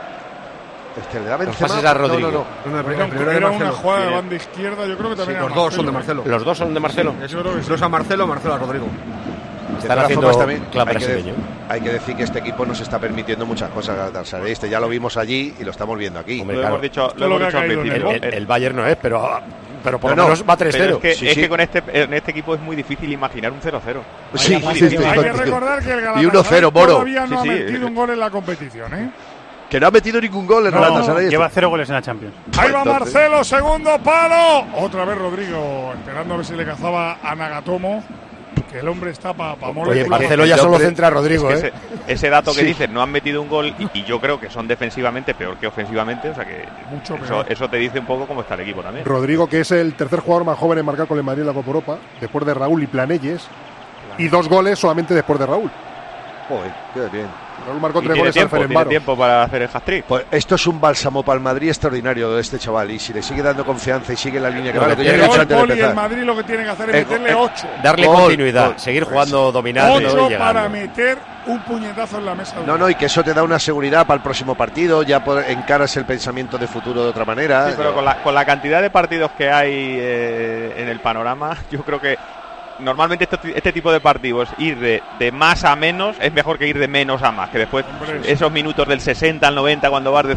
Los
pases a Rodrigo.
El primero era una jugada de banda izquierda, yo creo que también
los dos son de Marcelo.
Los dos son de Marcelo.
Dos a Marcelo, Marcelo a Rodrigo.
Están haciendo también,
hay que decir que este equipo nos está permitiendo muchas cosas. Ya lo vimos allí y lo estamos viendo aquí.
Hombre, lo hemos dicho al principio.
El Bayern no es, pero por lo menos va 3-0.
Es que con este equipo es muy difícil imaginar un 0-0.
Sí,
hay que recordar que el
Galatasaray
todavía no ha metido un gol en la competición, ¿eh?
Que no ha metido ningún gol en Galatasaray.
Lleva 0 goles en la Champions.
Ahí va Marcelo, segundo palo. Otra vez Rodrigo, esperando a ver si le cazaba a Nagatomo. Que el hombre está para moler.
Oye, Marcelo ya solo centra a Rodrigo,
ese dato que dices, no han metido un gol y yo creo que son defensivamente peor que ofensivamente, o sea que eso te dice un poco cómo está el equipo también.
Rodrigo, que es el tercer jugador más joven en marcar con el Madrid en la Copa Europa, después de Raúl y Planelles, y 2 goles solamente después de Raúl.
Joder, qué bien.
Raúl marcó 3 goles al Fenerbahce.
Tiene tiempo para hacer el hat-trick.
Pues esto es un bálsamo para el Madrid extraordinario de este chaval, y si le sigue dando confianza y sigue la línea que vale, que
el Madrid lo que tiene que hacer es meterle 8.
Darle continuidad, seguir jugando dominando
8 para meter un puñetazo en la mesa.
No, y que eso te da una seguridad para el próximo partido, ya encaras el pensamiento de futuro de otra manera.
Sí, pero con la cantidad de partidos que hay en el panorama, yo creo que normalmente este tipo de partidos, ir de más a menos es mejor que ir de menos a más, que después esos minutos del 60 al 90 cuando vas de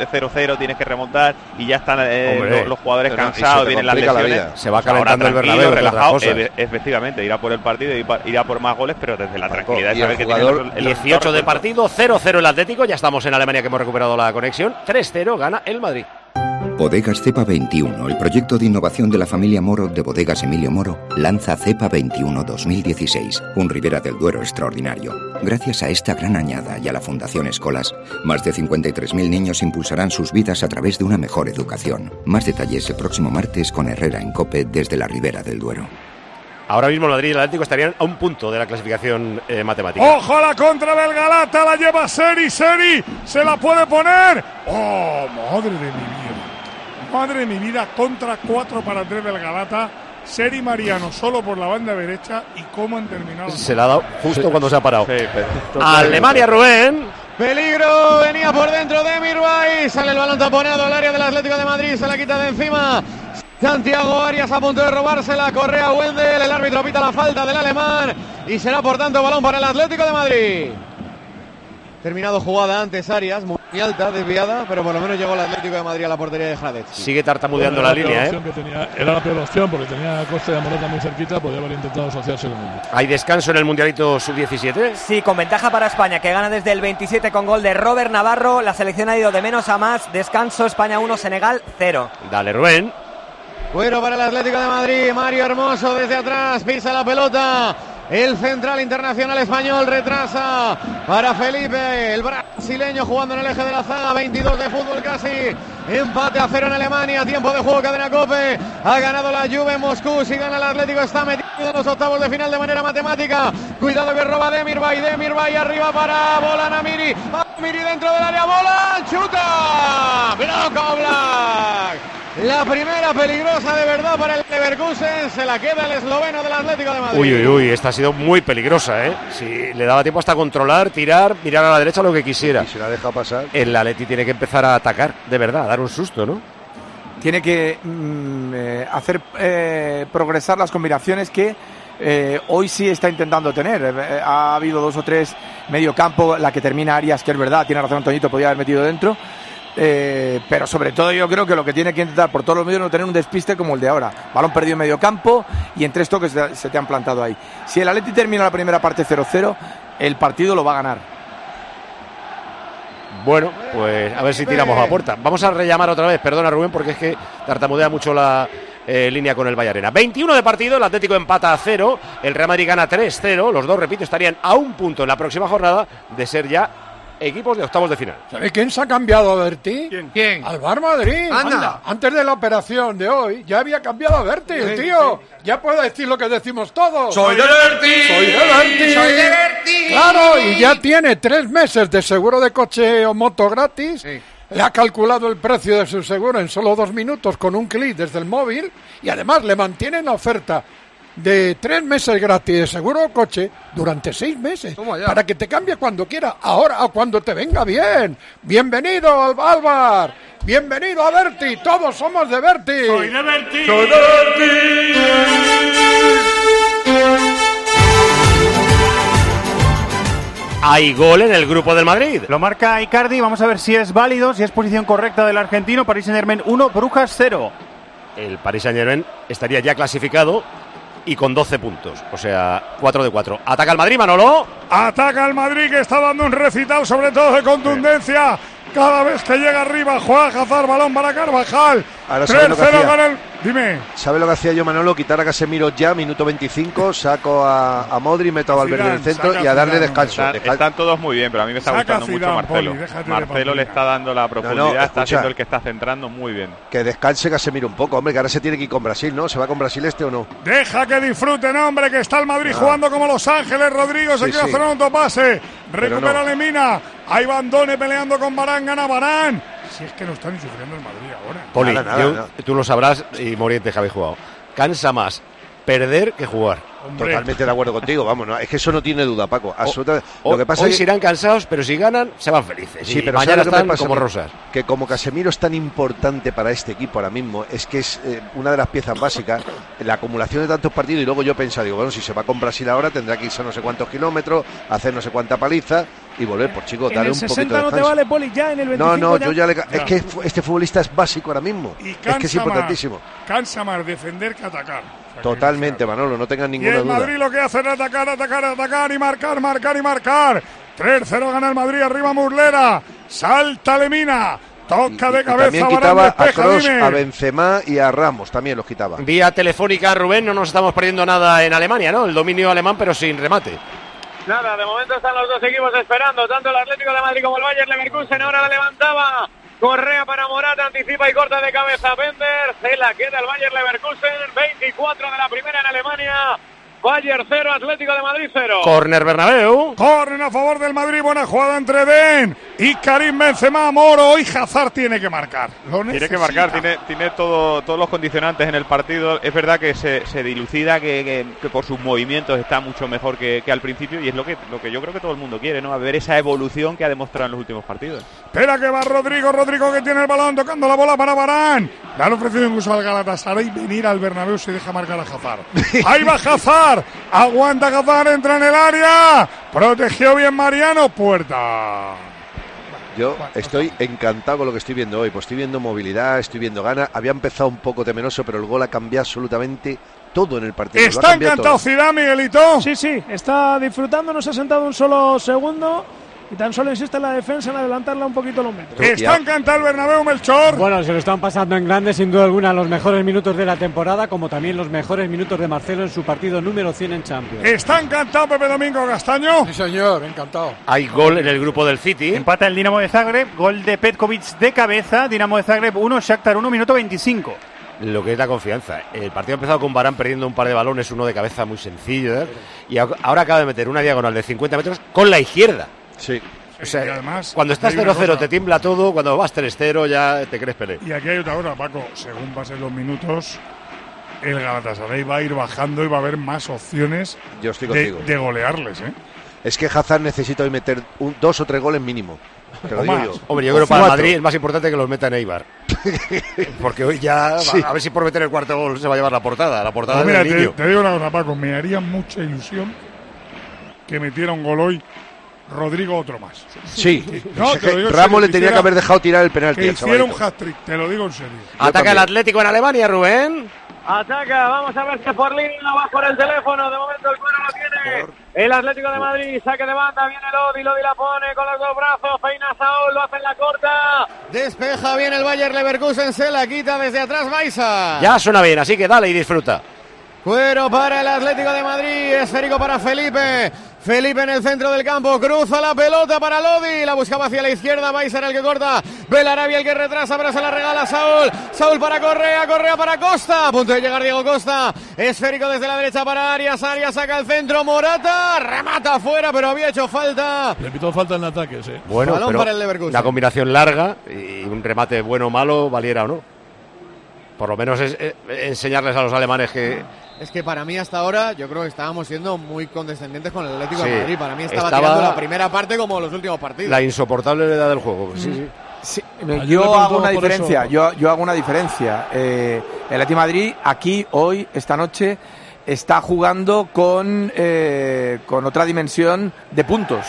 0-0 tienes que remontar y ya están los jugadores cansados, vienen las lesiones.
Se va calentando el Bernabéu,
relajado, efectivamente, irá por el partido, irá por más goles, pero desde la tranquilidad de saber que tiene
18 de partido, 0-0 el Atlético, ya estamos en Alemania que hemos recuperado la conexión, 3-0 gana el Madrid.
Bodegas Cepa 21, el proyecto de innovación de la familia Moro de Bodegas Emilio Moro, lanza Cepa 21 2016, un Ribera del Duero extraordinario. Gracias a esta gran añada y a la Fundación Escolas, más de 53.000 niños impulsarán sus vidas a través de una mejor educación. Más detalles el próximo martes con Herrera en COPE desde la Ribera del Duero.
Ahora mismo el Madrid y el Atlético estarían a un punto de la clasificación matemática.
¡Ojo a la contra del Galata! La lleva Seri, se la puede poner. ¡Oh, madre de mi vida! Madre de mi vida, contra 4-3 del Galata. Seri Mariano solo por la banda derecha y cómo han terminado.
Se la ha dado justo cuando se ha parado.
Sí,
Alemania, Rubén.
Peligro, venía por dentro de Demirbay. Sale el balón taponado al área del Atlético de Madrid. Se la quita de encima. Santiago Arias a punto de robársela. Correa Wendel. El árbitro pita la falta del alemán. Y será por tanto balón para el Atlético de Madrid. Terminado jugada antes Arias, muy alta, desviada, pero por lo menos llegó el Atlético de Madrid a la portería de Hradecki.
Sigue tartamudeando la línea,
Era la peor opción porque tenía a Costa de Morata muy cerquita, podía haber intentado asociarse con él.
¿Hay descanso en el Mundialito Sub-17?
Sí, con ventaja para España, que gana desde el 27 con gol de Robert Navarro. La selección ha ido de menos a más. Descanso, España 1, Senegal 0.
Dale, Rubén.
Bueno para el Atlético de Madrid, Mario Hermoso desde atrás, pisa la pelota. El central internacional español retrasa para Felipe, el brasileño jugando en el eje de la zaga, 22 de fútbol casi, empate a 0 en Alemania, tiempo de juego, cadena COPE, ha ganado la Juve en Moscú, si gana el Atlético está metido en los octavos de final de manera matemática, cuidado que roba Demirbay arriba para Bolan Amiri dentro del área, Bolan, chuta, bloco Black. La primera peligrosa de verdad para el Leverkusen, se la queda el esloveno del Atlético de Madrid.
Uy, esta ha sido muy peligrosa, ¿eh? Si le daba tiempo hasta controlar, tirar, mirar a la derecha lo que quisiera.
Y se la deja pasar.
El Atleti tiene que empezar a atacar, de verdad, a dar un susto, ¿no?
Tiene que hacer progresar las combinaciones que hoy sí está intentando tener. Ha habido 2 o 3 medio campo, la que termina Arias, que es verdad, tiene razón Antoñito, podía haber metido dentro. Pero sobre todo yo creo que lo que tiene que intentar por todos los medios es no tener un despiste como el de ahora. Balón perdido en medio campo y en 3 toques se te han plantado ahí. Si el Atleti termina la primera parte 0-0, el partido lo va a ganar.
Bueno, pues a ver si tiramos a puerta. Vamos a rellamar otra vez, perdona Rubén, porque es que tartamudea mucho la línea con el Vallarena. 21 de partido, el Atlético empata a 0, el Real Madrid gana 3-0, los dos, repito, estarían a un punto en la próxima jornada de ser ya equipos de octavos de final.
¿Sabéis quién se ha cambiado a Berti?
¿Quién?
Al Bar Madrid.
Anda.
Antes de la operación de hoy ya había cambiado a Berti, el tío. Ya puede decir lo que decimos todos.
¡Soy de Berti!
¡Soy de Berti!
¡Soy de Berti!
Claro, y ya tiene 3 meses de seguro de coche o moto gratis. Sí. Le ha calculado el precio de su seguro en solo 2 minutos con un clic desde el móvil y además le mantienen la oferta de 3 meses gratis de seguro de coche durante 6 meses para que te cambie cuando quiera, ahora o cuando te venga bien. Bienvenido al Bar, bienvenido a Berti, todos somos de Berti.
Soy de Berti.
Soy de Berti.
Hay gol en el grupo del Madrid.
Lo marca Icardi, vamos a ver si es válido, si es posición correcta del argentino. Paris Saint-Germain 1, Brujas 0.
El Paris Saint-Germain estaría ya clasificado y con 12 puntos, o sea, 4 de 4. Ataca el Madrid, Manolo.
Ataca el Madrid, que está dando un recital sobre todo de contundencia. Cada vez que llega arriba, juega Hazard, balón para Carvajal. 3-0 gana el... Dime.
¿Sabe lo que hacía yo, Manolo? Quitar a Casemiro ya, minuto 25, saco a Modri, meto a Valverde en el centro y a darle descanso.
Están todos muy bien, pero a mí me está gustando mucho Marcelo. Marcelo le está dando la profundidad, está siendo el que está centrando muy bien.
Que descanse Casemiro un poco, hombre, que ahora se tiene que ir con Brasil, ¿no? ¿Se va con Brasil o no?
Deja que disfruten, hombre, que está el Madrid jugando como Los Ángeles. Rodrigo se quiere hacer un autopase. Recupera Lemina. Ahí Van Done peleando con Varane, gana Varane. Si es que no está ni sufriendo el Madrid ahora.
Poli, nada. Tú lo sabrás y Morientes que habéis jugado. Cansa más perder que jugar.
Hombre. Totalmente de acuerdo contigo, vamos, no, es que eso no tiene duda, Paco. Absolutamente.
Lo que pasa hoy es que se irán cansados, pero si ganan, se van felices.
Sí, pero
mañana están
pasa
como rosas.
Que como Casemiro es tan importante para este equipo ahora mismo, es que es una de las piezas básicas, la acumulación de tantos partidos, y luego yo pensaba, digo, bueno, si se va con Brasil ahora, tendrá que irse a no sé cuántos kilómetros, hacer no sé cuánta paliza y volver, por chico, darle un poquito de descanso.
En el 60 no te vale, Poli, ya en el 25
No, yo ya le... Es que este futbolista es básico ahora mismo. Es que es importantísimo.
Cansa más defender que atacar.
Totalmente, Manolo, no tengas ninguna duda.
Y el Madrid lo que hace es atacar y marcar. 3-0 gana el Madrid, arriba Muslera. Salta Lemina. Toca de cabeza.
También quitaba a Kroos, a Benzema y a Ramos, también los quitaba.
Vía telefónica, Rubén, no nos estamos perdiendo nada en Alemania, ¿no? El dominio alemán, pero sin remate.
Nada, de momento están los dos equipos esperando, tanto el Atlético de Madrid como el Bayer Leverkusen. Ahora la levantaba Correa para Morata, anticipa y corta de cabeza Bender. Se la queda el Bayer Leverkusen, 24 de la primera en Alemania. Bayern 0, Atlético de Madrid 0.
Córner Bernabéu.
Corren a favor del Madrid, buena jugada entre Den y Karim Benzema. Moro y Hazard tiene que marcar.
Tiene que marcar, tiene todos los condicionantes en el partido. Es verdad que se dilucida, que por sus movimientos está mucho mejor que al principio, y es lo que yo creo que todo el mundo quiere, ¿no? A ver esa evolución que ha demostrado en los últimos partidos.
Espera que va Rodrigo que tiene el balón, tocando la bola para Varane. Le han ofrecido incluso al Galatasaray venir al Bernabéu si deja marcar a Hazard. Ahí va Hazard, aguanta Hazard, entra en el área, protegió bien Mariano, puerta.
Yo estoy encantado con lo que estoy viendo hoy, pues estoy viendo movilidad, estoy viendo ganas. Había empezado un poco temeroso, pero el gol ha cambiado absolutamente todo en el partido.
Está encantado Zidane, Miguelito.
Sí, está disfrutando, no se ha sentado un solo segundo. Y tan solo insiste en la defensa en adelantarla un poquito los metros.
Está encantado el Bernabéu, Melchor.
Bueno, se lo están pasando en grande, sin duda alguna, los mejores minutos de la temporada, como también los mejores minutos de Marcelo en su partido número 100 en Champions.
Está encantado Pepe Domingo Castaño.
Sí, señor, encantado.
Hay gol en el grupo del City.
Empata el Dinamo de Zagreb, gol de Petkovic de cabeza. Dinamo de Zagreb 1, Shakhtar 1, minuto 25.
Lo que es la confianza. El partido ha empezado con Varane perdiendo un par de balones, uno de cabeza muy sencillo, ¿eh? Y ahora acaba de meter una diagonal de 50 metros con la izquierda.
Sí.
O sea,
y además,
cuando estás 0-0 te tiembla todo, cuando vas 3-0 ya te crees Pelé.
Y aquí hay otra cosa, Paco, según pasen los minutos, el Galatasaray va a ir bajando y va a haber más opciones de golearles, ¿eh?
Es que Hazard necesita hoy meter 2 o 3 goles mínimo. Te lo digo yo.
Hombre, yo creo que para el Madrid es más importante que los meta en Eibar. Porque hoy ya, sí. A ver si por meter el cuarto gol se va a llevar la portada. La portada
pues
del niño.
Te digo una cosa, Paco, me haría mucha ilusión que metiera un gol hoy Rodrigo otro más.
Sí.
No, te lo digo
Ramos le tenía que haber dejado tirar el penalti.
Que hiciera un hat-trick, te lo digo en serio.
Ataca el Atlético en Alemania, Rubén.
Ataca, vamos a ver que por línea va por el teléfono, de momento el cuero lo tiene el Atlético de Madrid, saque de banda, viene Lodi la pone con los dos brazos, peina Saúl, lo hace en la corta, despeja bien el Bayer Leverkusen, se la quita desde atrás Baiza.
Ya suena bien, así que dale y disfruta.
Cuero para el Atlético de Madrid, esférico para Felipe en el centro del campo, cruza la pelota para Lodi, la buscaba hacia la izquierda, Baiza el que corta, Belarabia el que retrasa, pero se la regala Saúl para Correa para Costa, a punto de llegar Diego Costa, esférico desde la derecha para Arias saca el centro, Morata, remata afuera, pero había hecho falta.
Le pitó falta en ataques,
Bueno,
balón
pero
para el Leverkusen.
Una combinación larga y un remate bueno o malo, valiera o no. Por lo menos es enseñarles a los alemanes que...
Es que para mí hasta ahora yo creo que estábamos siendo muy condescendientes con el Atlético de Madrid. Para mí estaba tirando la primera parte como los últimos partidos.
La insoportable edad del juego. Sí.
Yo hago una diferencia. Yo hago una diferencia. El Atlético de Madrid aquí, hoy, esta noche, está jugando con otra dimensión de puntos.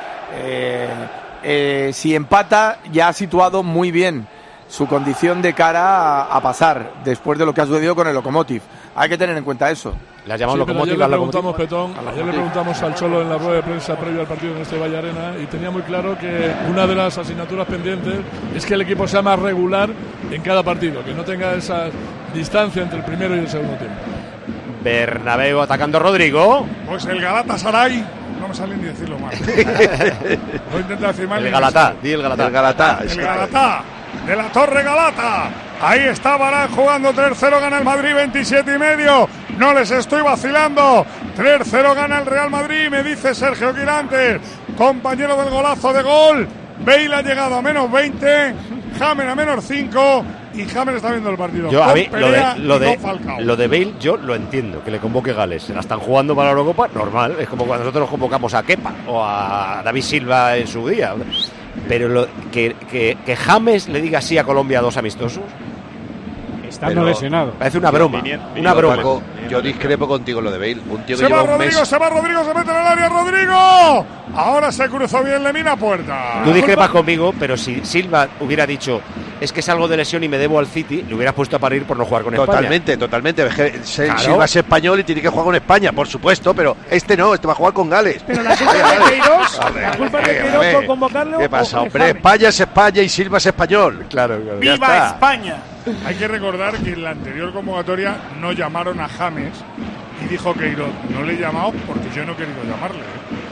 Si empata, ya ha situado muy bien su condición de cara a pasar después de lo que ha sucedido con el Lokomotiv. Hay que tener en cuenta eso.
Le ha llamado
Lokomotiv. Ayer le preguntamos al Cholo en la rueda de prensa previo al partido en este Valle Arena y tenía muy claro que una de las asignaturas pendientes es que el equipo sea más regular en cada partido, que no tenga esa distancia entre el primero y el segundo tiempo.
Bernabéu atacando Rodrigo.
Pues el Galatasaray, no me sale ni decirlo mal. No intenta decir mal.
El Galatá, di el Galatá.
El Galatá. De la Torre Galata. Ahí está Varane jugando 3-0, gana el Madrid 27,5. No les estoy vacilando. 3-0 gana el Real Madrid, me dice Sergio Quirantes, compañero del golazo de gol. Bale ha llegado a menos 20, James a menos 5 y James está viendo el partido.
Yo a mí lo de Bale yo lo entiendo, que le convoque Gales. Se la están jugando para la Eurocopa, normal. Es como cuando nosotros convocamos a Kepa o a David Silva en su día. Pero que James le diga sí a Colombia a 2 amistosos.
Estando lesionado.
Parece una broma. Una broma.
Paco, yo discrepo contigo lo de Bale. Un tío que
se
lleva
va
un mes.
Se va Rodrigo, se mete en el área Rodrigo. Ahora se cruzó bien Lemina, puerta.
Tú discrepas conmigo, pero si Silva hubiera dicho es que salgo de lesión y me debo al City, le hubieras puesto a parir por no jugar con España.
Totalmente. Silva es español y tiene que jugar con España, por supuesto, pero este no, este va a jugar con Gales.
Pero la culpa de Queiroz, por convocarlo.
¿Qué pasa, hombre? España es España y Silva es español.
Claro.
¡Viva España! Hay que recordar que en la anterior convocatoria no llamaron a James y dijo Queiroz, no le he llamado porque yo no he querido llamarle.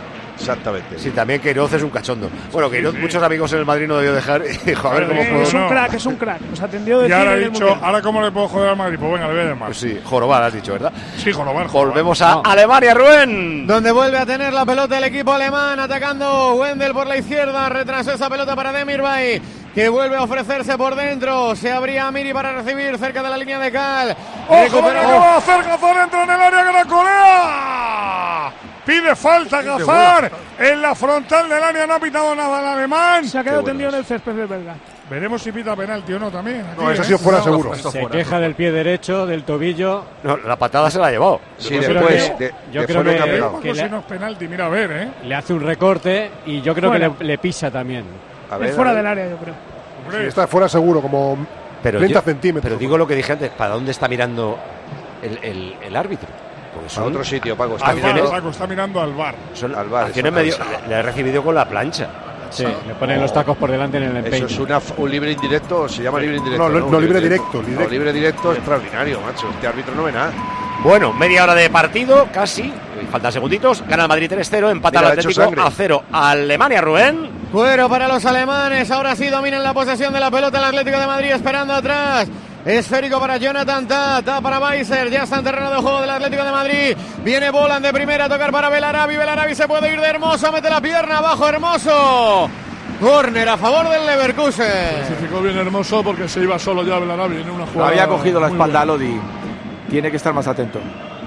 Exactamente.
Sí, también Queiroz es un cachondo. Bueno, Queiroz, muchos amigos en el Madrid no debió dejar. Dijo, a ver cómo puedo.
Es un crack. Nos atendió de
y ahora he dicho, ¿ahora cómo le puedo joder al Madrid? Pues venga, le voy a llamar.
Pues sí, jorobar, has dicho, ¿verdad?
Sí, jorobar.
Volvemos a Alemania, Rubén.
Donde vuelve a tener la pelota el equipo alemán, atacando Wendel por la izquierda. Retrasó esa pelota para Demirbay, que vuelve a ofrecerse por dentro. Se abría Amiri para recibir cerca de la línea de Cal.
¡Ojo, que va a hacer Gazar! Entra en el área Caracolea. Pide falta Gazar en la frontal del área. No ha pitado nada el alemán.
Se ha quedado tendido en el césped del belga.
Veremos si pita penalti o no también. Aquí,
no, eso ha sido fuera seguro.
Se queja del pie derecho, del tobillo.
No, la patada se la ha llevado.
Sí,
después. Yo creo que
si no es penalti, mira a ver,
le hace un recorte y yo creo que le pisa también.
Es fuera del área, yo creo.
Sí, está fuera seguro, como 30 centímetros.
Pero digo lo que dije antes, ¿para dónde está mirando el árbitro?
A otro sitio, Paco.
Está mirando al VAR.
Al VAR.
Le ha recibido con la plancha.
Sí, le ponen los tacos por delante en el empeño.
Eso es un libre indirecto, se llama libre indirecto.
No, libre directo.
Libre directo extraordinario, macho. Este árbitro no ve nada.
Bueno, media hora de partido, casi. Faltan segunditos. Gana el Madrid 3-0, empata el Atlético a 0. Alemania, Rubén.
Fuero para los alemanes. Ahora sí dominan la posesión de la pelota el Atlético de Madrid, esperando atrás. Esférico para Jonathan Ta para Weiser, ya está en terreno de juego del Atlético de Madrid. Viene Bolan de primera a tocar para Belarabi se puede ir de Hermoso, mete la pierna abajo Hermoso. Córner a favor del Leverkusen.
Clasificó bien Hermoso porque se iba solo ya Belarabi en una jugada.
Había cogido la espalda a Lodi. Tiene que estar más atento.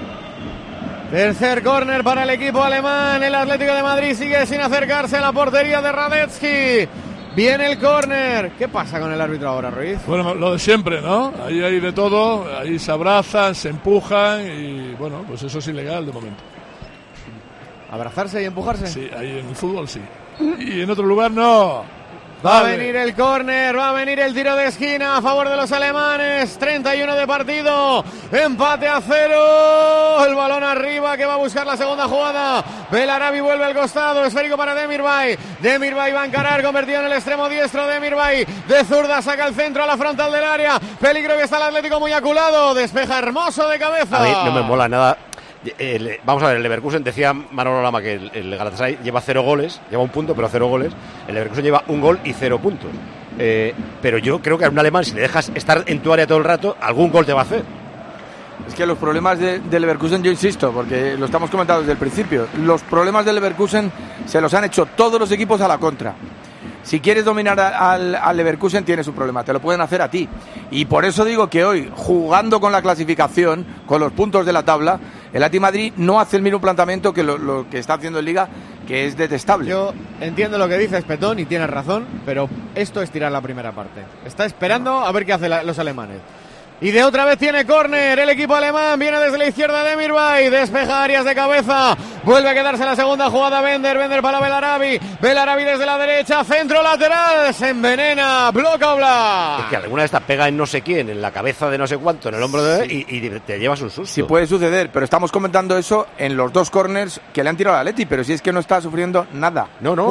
Tercer córner para el equipo alemán. El Atlético de Madrid sigue sin acercarse a la portería de Radetzky. Viene el córner. ¿Qué pasa con el árbitro ahora, Ruiz?
Bueno, lo de siempre, ¿no? Ahí hay de todo. Ahí se abrazan, se empujan y, bueno, pues eso es ilegal de momento.
¿Abrazarse y empujarse?
Sí, ahí en el fútbol sí. Y en otro lugar no.
Va a venir el córner, va a venir el tiro de esquina a favor de los alemanes. 31 de partido, empate a 0. El balón arriba que va a buscar la segunda jugada. Belarabi vuelve al costado, esférico para Demirbay. Demirbay va a encarar, convertido en el extremo diestro. Demirbay de zurda saca el centro a la frontal del área. Peligro que está el Atlético muy aculado. Despeja Hermoso de cabeza.
A mí no me mola nada. Vamos a ver, el Leverkusen, decía Manolo Lama que el Galatasaray lleva 0 goles, lleva 1 punto, pero 0 goles. El Leverkusen lleva 1 gol y 0 puntos. Pero yo creo que a un alemán, si le dejas estar en tu área todo el rato, algún gol te va a hacer.
Es que los problemas de Leverkusen, yo insisto, porque lo estamos comentando desde el principio, los problemas del Leverkusen se los han hecho todos los equipos a la contra. Si quieres dominar al Leverkusen tienes un problema, te lo pueden hacer a ti. Y por eso digo que hoy, jugando con la clasificación, con los puntos de la tabla, el Atleti Madrid no hace el mismo planteamiento que lo que está haciendo en Liga, que es detestable.
Yo entiendo lo que dices, Petón, y tienes razón, pero esto es tirar la primera parte. Está esperando a ver qué hacen los alemanes. Y de otra vez tiene córner el equipo alemán, viene desde la izquierda Demirbay, despeja Arias de cabeza, vuelve a quedarse en la segunda jugada Bender para Belarabi desde la derecha, centro lateral, se envenena, bloca Oblak.
Es que alguna de estas pega en no sé quién, en la cabeza de no sé cuánto, en el hombro de y te llevas un susto.
Sí puede suceder, pero estamos comentando eso en los 2 córners que le han tirado al Atleti, pero si es que no está sufriendo nada.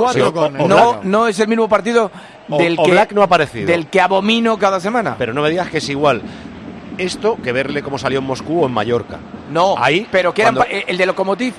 No es el mismo partido
Oblak no ha aparecido,
del que abomino cada semana.
Pero no me digas que es igual esto que verle cómo salió en Moscú o en Mallorca.
No,
ahí,
pero que cuando... el de Lokomotiv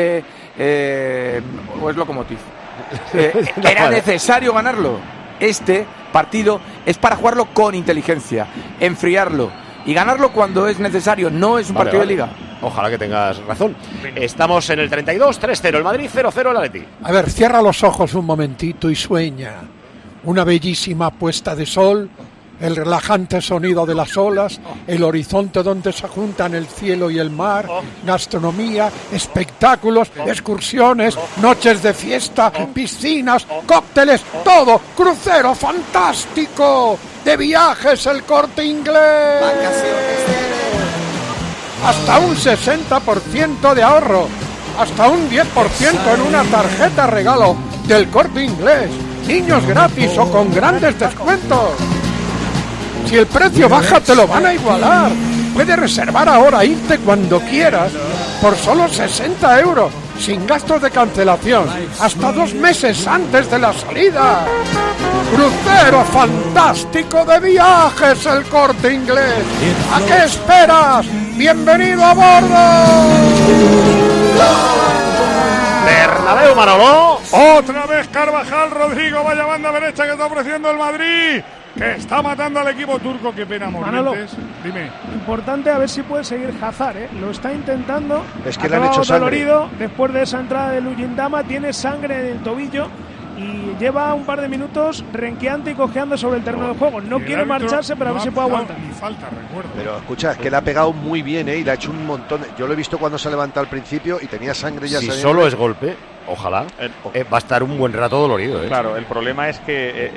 o es Lokomotiv era necesario ganarlo. Este partido es para jugarlo con inteligencia, enfriarlo y ganarlo cuando es necesario. No es un partido de Liga.
Ojalá que tengas razón. Estamos en el 32, 3-0 el Madrid, 0-0 el Atleti.
A ver, cierra los ojos un momentito y sueña. Una bellísima puesta de sol, el relajante sonido de las olas, el horizonte donde se juntan el cielo y el mar, gastronomía, espectáculos, excursiones, noches de fiesta, piscinas, cócteles, todo, crucero fantástico, de viajes El Corte Inglés. Hasta un 60% de ahorro, hasta un 10% en una tarjeta regalo del Corte Inglés, niños gratis o con grandes descuentos. Si el precio baja, te lo van a igualar. Puedes reservar ahora, irte cuando quieras, por solo 60 euros, sin gastos de cancelación, hasta 2 meses antes de la salida. Crucero fantástico de viajes El Corte Inglés. ¿A qué esperas? ¡Bienvenido a bordo!
Bernabéu, Manolo.
Otra vez Carvajal, Rodrigo, vaya banda derecha que está ofreciendo el Madrid, que está matando al equipo turco. Qué pena, Morientes. Dime.
Importante a ver si puede seguir Hazard, ¿eh? Lo está intentando.
Es que le han hecho sangre.
Dolorido, después de esa entrada de Luyendama, tiene sangre en el tobillo y lleva un par de minutos renqueante y cojeando sobre el terreno de juego. No quiere marcharse, pero a ver si puede aguantar.
Ni falta, recuerdo.
Pero escucha, es que le ha pegado muy bien, y le ha hecho un montón. Yo lo he visto cuando se ha levantado al principio y tenía sangre ya.
Si solo es golpe, ojalá, va a estar un buen rato dolorido.
Claro, el problema es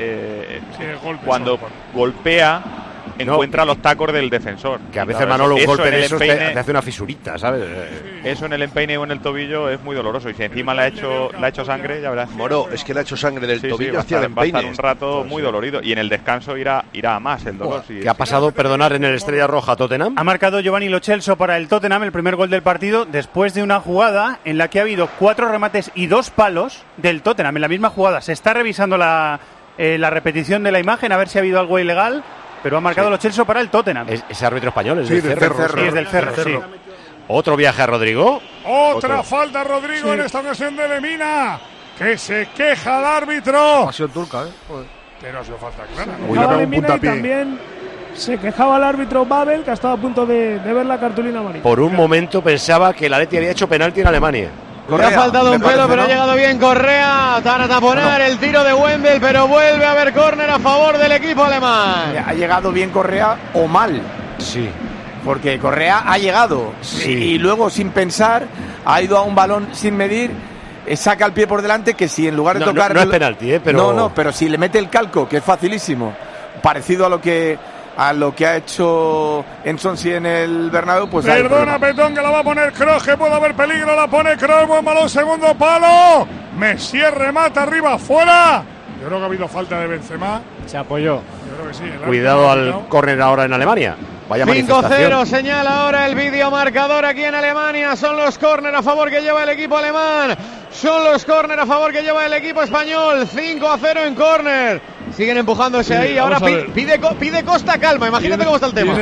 que cuando golpea encuentra los tacos del defensor.
Que a veces, Manolo, un golpe de esos te hace una fisurita, ¿sabes?
Eso en el empeine o en el tobillo es muy doloroso. Y si encima le ha hecho sangre, ya verás.
Moro, es que le ha hecho sangre del tobillo hacia el empeine.
Va a estar un rato muy dolorido. Y en el descanso irá a más el dolor.
¿Qué ha pasado, perdonar, en el Estrella Roja Tottenham?
Ha marcado Giovanni Lo Celso para el Tottenham el primer gol del partido después de una jugada en la que ha habido 4 remates y 2 palos del Tottenham en la misma jugada. Se está revisando la repetición de la imagen a ver si ha habido algo ilegal. Pero ha marcado Lo Celso para el Tottenham.
Ese árbitro español,
del Cerro. Sí, es del Cerro, sí.
Otro viaje a Rodrigo.
Otra falta, Rodrigo, en esta ocasión de Lemina, que se queja al árbitro.
Ha sido turca, ¿eh? Joder.
Pero ha sido falta clara.
Lemina y también se quejaba el árbitro Babel, que ha estado a punto de ver la cartulina amarilla.
Por un momento pensaba que el Atleti había hecho penalti en Alemania.
Correa, le ha faltado un pelo, pero ha llegado bien Correa para taponar el tiro de Wendel, pero vuelve a haber córner a favor del equipo alemán.
Ha llegado bien Correa o mal.
Sí.
Porque Correa ha llegado y luego, sin pensar, ha ido a un balón sin medir, saca el pie por delante, que si en lugar de tocar...
No es penalti, pero...
pero si le mete el calco, que es facilísimo, parecido a lo que ha hecho Ensonsi en el Bernabéu, pues...
Perdona, Petón, que la va a poner Kroos, que puede haber peligro, la pone Kroos, buen balón, segundo palo, Messier remata arriba, fuera. Yo creo que ha habido falta de Benzema.
Se apoyó.
Yo creo que sí.
Cuidado al córner ahora en Alemania. Vaya
5-0 señala ahora el videomarcador aquí en Alemania. Son los córner a favor que lleva el equipo alemán. Son los córner a favor que lleva el equipo español. 5-0 en córner. Siguen empujándose ahí. Ahora pide Costa calma. Imagínate cómo está el tema.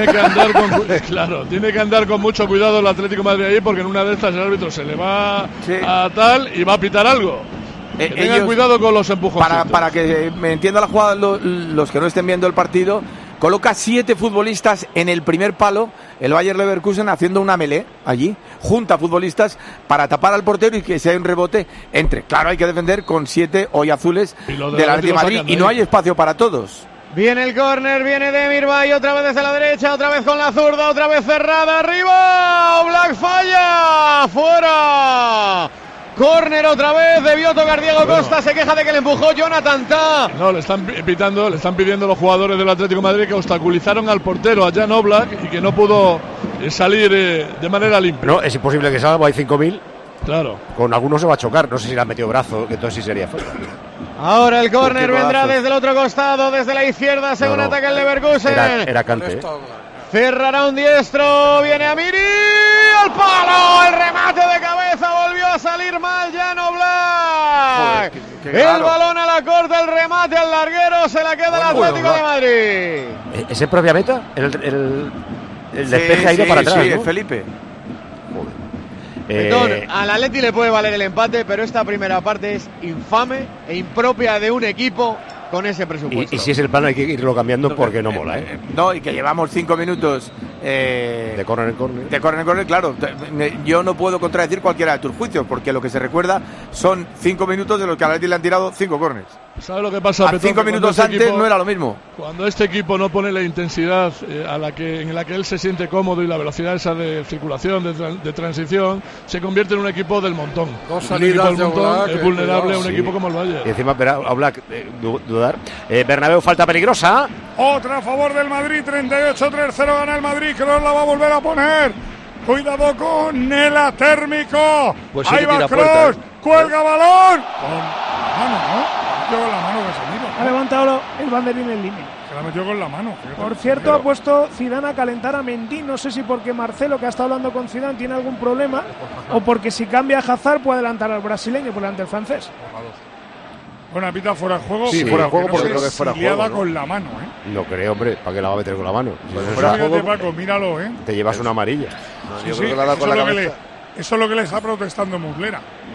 Tiene que andar con mucho cuidado el Atlético de Madrid ahí, porque en una de estas el árbitro se le va a tal y va a pitar algo. Tengan cuidado con los empujones.
Para que me entienda la jugada los que no estén viendo el partido, coloca 7 futbolistas en el primer palo, el Bayer Leverkusen, haciendo una melee allí, junta futbolistas para tapar al portero y que si hay un rebote entre. Claro, hay que defender con 7 hoy azules del Atlético de Madrid y no hay espacio para todos.
Viene el córner, viene Demirbay, otra vez desde la derecha, otra vez con la zurda, otra vez cerrada, arriba, Oblak falla, fuera. Córner otra vez, debió tocar Diego Costa, se queja de que le empujó Jonathan Tah.
No, le están pidiendo los jugadores del Atlético de Madrid que obstaculizaron al portero, a Jan Oblak, y que no pudo salir de manera limpia.
No, es imposible que salga, hay 5.000.
Claro.
Con algunos se va a chocar, no sé si le han metido brazo, que entonces sí sería falta.
Ahora el córner vendrá desde el otro costado, desde la izquierda, según ataca el Leverkusen.
Era Kante.
Cerrará un diestro, viene Amiri, al palo, el remate de cabeza, volvió a salir mal Jan Oblak. El balón a la corta, el remate al larguero, se la queda el Atlético de Madrid.
¿Es en propia meta? El despeje ha ido para atrás,
sí,
¿no?
Felipe.
Al Atleti le puede valer el empate, pero esta primera parte es infame e impropia de un equipo con ese presupuesto.
Y si es el plan hay que irlo cambiando porque no mola, ¿eh?
No, y que llevamos 5 minutos
de córner en córner.
De córner en córner, claro. Yo no puedo contradecir cualquiera de tus juicios, porque lo que se recuerda son 5 minutos de los que al Atleti le han tirado 5 córners.
¿Sabes lo que pasa, Petón?
5 minutos antes no era lo mismo.
Cuando este equipo no pone la intensidad en la que él se siente cómodo y la velocidad esa de circulación, de transición, se convierte en un equipo del montón.
Dos salidas de Oblak,
es vulnerable a un equipo como el Bayern.
Y encima a Oblak dudar. Bernabéu, falta peligrosa.
Otra a favor del Madrid, 38-3-0 gana el Madrid, Kroos la va a volver a poner. Cuidado con Nela Térmico.
Pues
ahí va Kroos, cuelga balón. Con la mano, ¿no? Con la mano que se mira.
Ha levantado el banderín en línea.
Se la metió con la mano.
Por cierto, ha puesto Zidane a calentar a Mendy. No sé si porque Marcelo, que ha estado hablando con Zidane, tiene algún problema, o porque si cambia a Hazard puede adelantar al brasileño por delante del francés.
Bueno, pita fuera de juego.
Sí, fuera de juego, porque creo que es fuera de juego, ¿no?
Con la mano, ¿eh?
No creo, hombre, ¿para qué la va a meter con la mano?
Si fuera de juego, Paco, míralo, ¿eh?
Te llevas una amarilla.
No, yo creo que la da con la cabeza.
Eso es lo que le está protestando Muslera.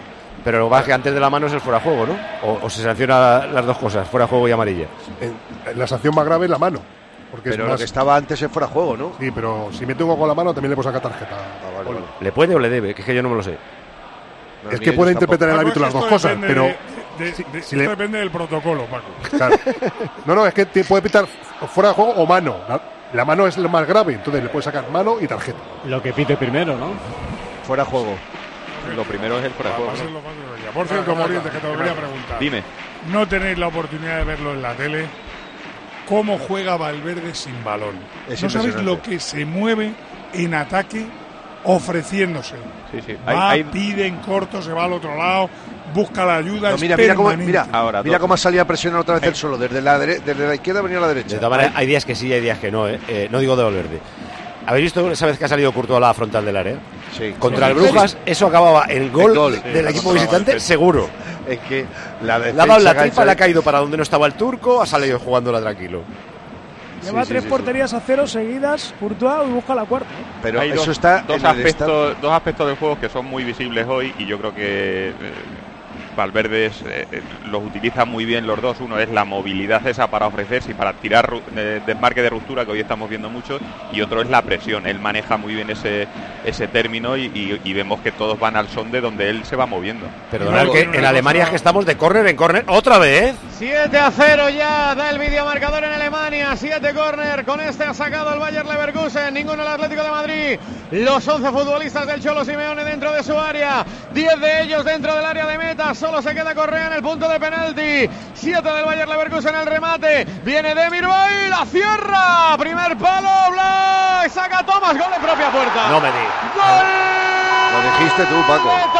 Pero lo que pasa es que antes de la mano es el fuera de juego, ¿no? O se sanciona las dos cosas, fuera de juego y amarilla.
La sanción más grave es la mano. Porque
pero
es más...
lo que estaba antes es fuera de juego, ¿no?
Sí, pero si me tengo con la mano también le puedo sacar tarjeta.
Vale.
¿Le puede o le debe? Que es que yo no me lo sé.
Es que puede interpretar el árbitro las dos cosas, pero...
Si depende del protocolo, Paco.
Claro. No, es que te puede pitar fuera de juego o mano. La mano es lo más grave, entonces le puede sacar mano y tarjeta.
Lo que pite primero, ¿no?
Fuera de juego.
Lo primero es el fuera de juego.
Por cierto, Morientes, que te lo quería preguntar.
Dime.
No tenéis la oportunidad de verlo en la tele. ¿Cómo juega Valverde sin balón? No sabéis lo que se mueve en ataque ofreciéndose.
Sí.
Pide en corto, se va al otro lado, busca la ayuda.
No, mira cómo salía a presionar otra vez el solo. Desde la izquierda venía a la derecha.
De todas maneras, hay días que sí y hay días que no. No digo de Valverde. ¿Habéis visto esa vez que ha salido Courtois a la frontal del área?
Sí.
Contra el Brujas, eso acababa el gol del equipo visitante, seguro.
Es que la
defensa le ha dado la tripa, le ha caído para donde no estaba el turco, ha salido jugándola tranquilo.
Lleva 3 porterías a 0 seguidas, Courtois, y busca la cuarta.
Pero hay dos aspectos del juego que son muy visibles hoy y yo creo que Valverde los utiliza muy bien los dos. Uno es la movilidad esa para ofrecerse y para tirar desmarque de ruptura, que hoy estamos viendo mucho, y otro es la presión. Él maneja muy bien ese término y vemos que todos van al son de donde él se va moviendo.
Perdonad que en Alemania es que estamos de córner en córner otra vez.
7-0 ya da el videomarcador en Alemania. 7 córner, con este ha sacado el Bayer Leverkusen, ninguno el Atlético de Madrid. Los 11 futbolistas del Cholo Simeone dentro de su área, 10 de ellos dentro del área de meta. Solo se queda Correa en el punto de penalti. 7 del Bayer Leverkusen en el remate. Viene Demirbay, la cierra. Primer palo, Black. Saca Thomas, gol en propia puerta.
No me digas.
¡Gol!
Lo dijiste tú, Paco.
De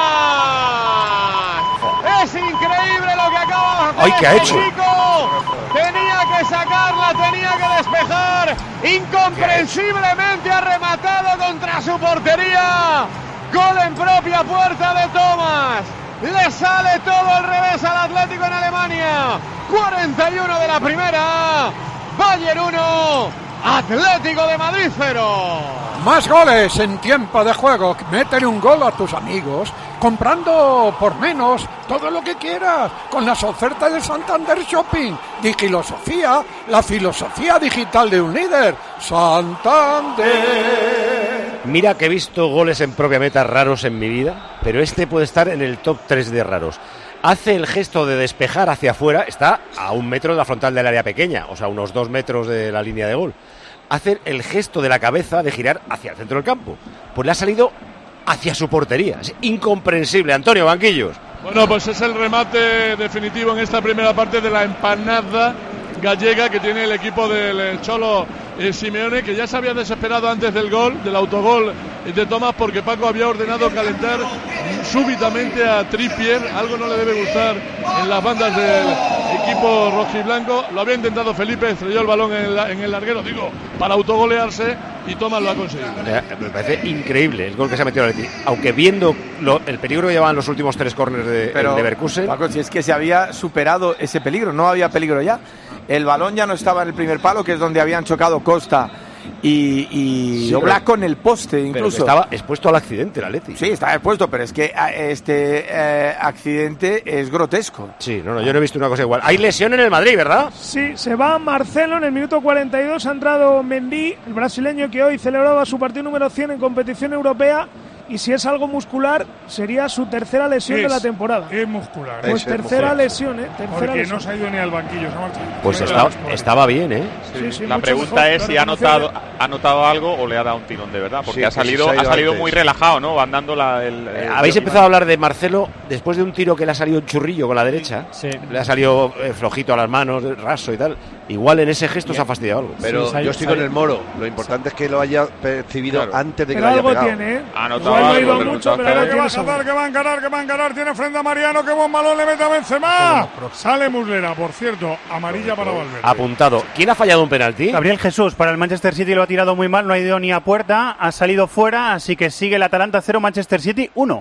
Thomas. Es increíble lo que acaba de hacer.
¡Ay, qué ha hecho!
Tenía que sacarla, tenía que despejar. Incomprensiblemente ha rematado contra su portería. Gol en propia puerta de Thomas. Le sale todo al revés al Atlético en Alemania. 41 de la primera. Bayern 1, Atlético de Madrid 0.
Más goles en tiempo de juego. Métele un gol a tus amigos comprando por menos todo lo que quieras con las ofertas de Santander Shopping. Digilosofía, la filosofía digital de un líder. Santander.
Mira que he visto goles en propia meta raros en mi vida, pero este puede estar en el top 3 de raros. Hace el gesto de despejar hacia afuera, está a 1 metro de la frontal del área pequeña, o sea, unos 2 metros de la línea de gol. Hace el gesto de la cabeza de girar hacia el centro del campo. Pues le ha salido hacia su portería. Es incomprensible. Antonio, banquillos.
Bueno, pues es el remate definitivo en esta primera parte de la empanada gallega que tiene el equipo del Cholo Simeone, que ya se había desesperado antes del gol, del autogol de Thomas, porque Paco había ordenado calentar súbitamente a Trippier. Algo no le debe gustar en las bandas del equipo rojiblanco. Lo había intentado Felipe, estrelló el balón en el larguero, para autogolearse, y Thomas lo ha conseguido.
Me parece increíble el gol que se ha metido el Atleti, aunque viendo el peligro que llevaban los últimos 3 córneres de Leverkusen.
Paco, si es que se había superado ese peligro, no había peligro ya. El balón ya no estaba en el primer palo, que es donde habían chocado Costa y Oblak con el poste incluso.
Pero estaba expuesto al accidente el Atleti.
Sí, estaba expuesto, pero es que este accidente es grotesco.
Sí, yo no he visto una cosa igual. Hay lesión en el Madrid, ¿verdad?
Sí, se va Marcelo en el minuto 42. Ha entrado Mendy, el brasileño que hoy celebraba su partido número 100 en competición europea. Y si es algo muscular, sería su tercera lesión de la temporada.
Es muscular.
Pues tercera lesión,
Porque no se ha ido ni al banquillo.
Pues estaba bien, ¿eh?
Sí, la pregunta es si ha notado algo o le ha dado un tirón de verdad. Porque ha salido muy relajado, ¿no? Andando
Habéis empezado a hablar de Marcelo después de un tiro que le ha salido un churrillo con la derecha.
Sí.
Le ha salido flojito a las manos, raso y tal. Igual en ese gesto se ha fastidiado algo.
Pero yo estoy con el Moro. Lo importante es que lo haya percibido antes de que
pero
lo haya
algo
pegado.
Tiene, ¿eh?
Ha notado algo,
mucho, pero que va a saltar, que va a encarar, tiene frente a Mariano, que buen balón le mete a Benzema. Sale Muslera, por cierto, amarilla para Valverde.
Apuntado. ¿Quién ha fallado un penalti?
Gabriel Jesús, para el Manchester City, lo ha tirado muy mal, no ha ido ni a puerta, ha salido fuera, así que sigue el Atalanta 0, Manchester City 1.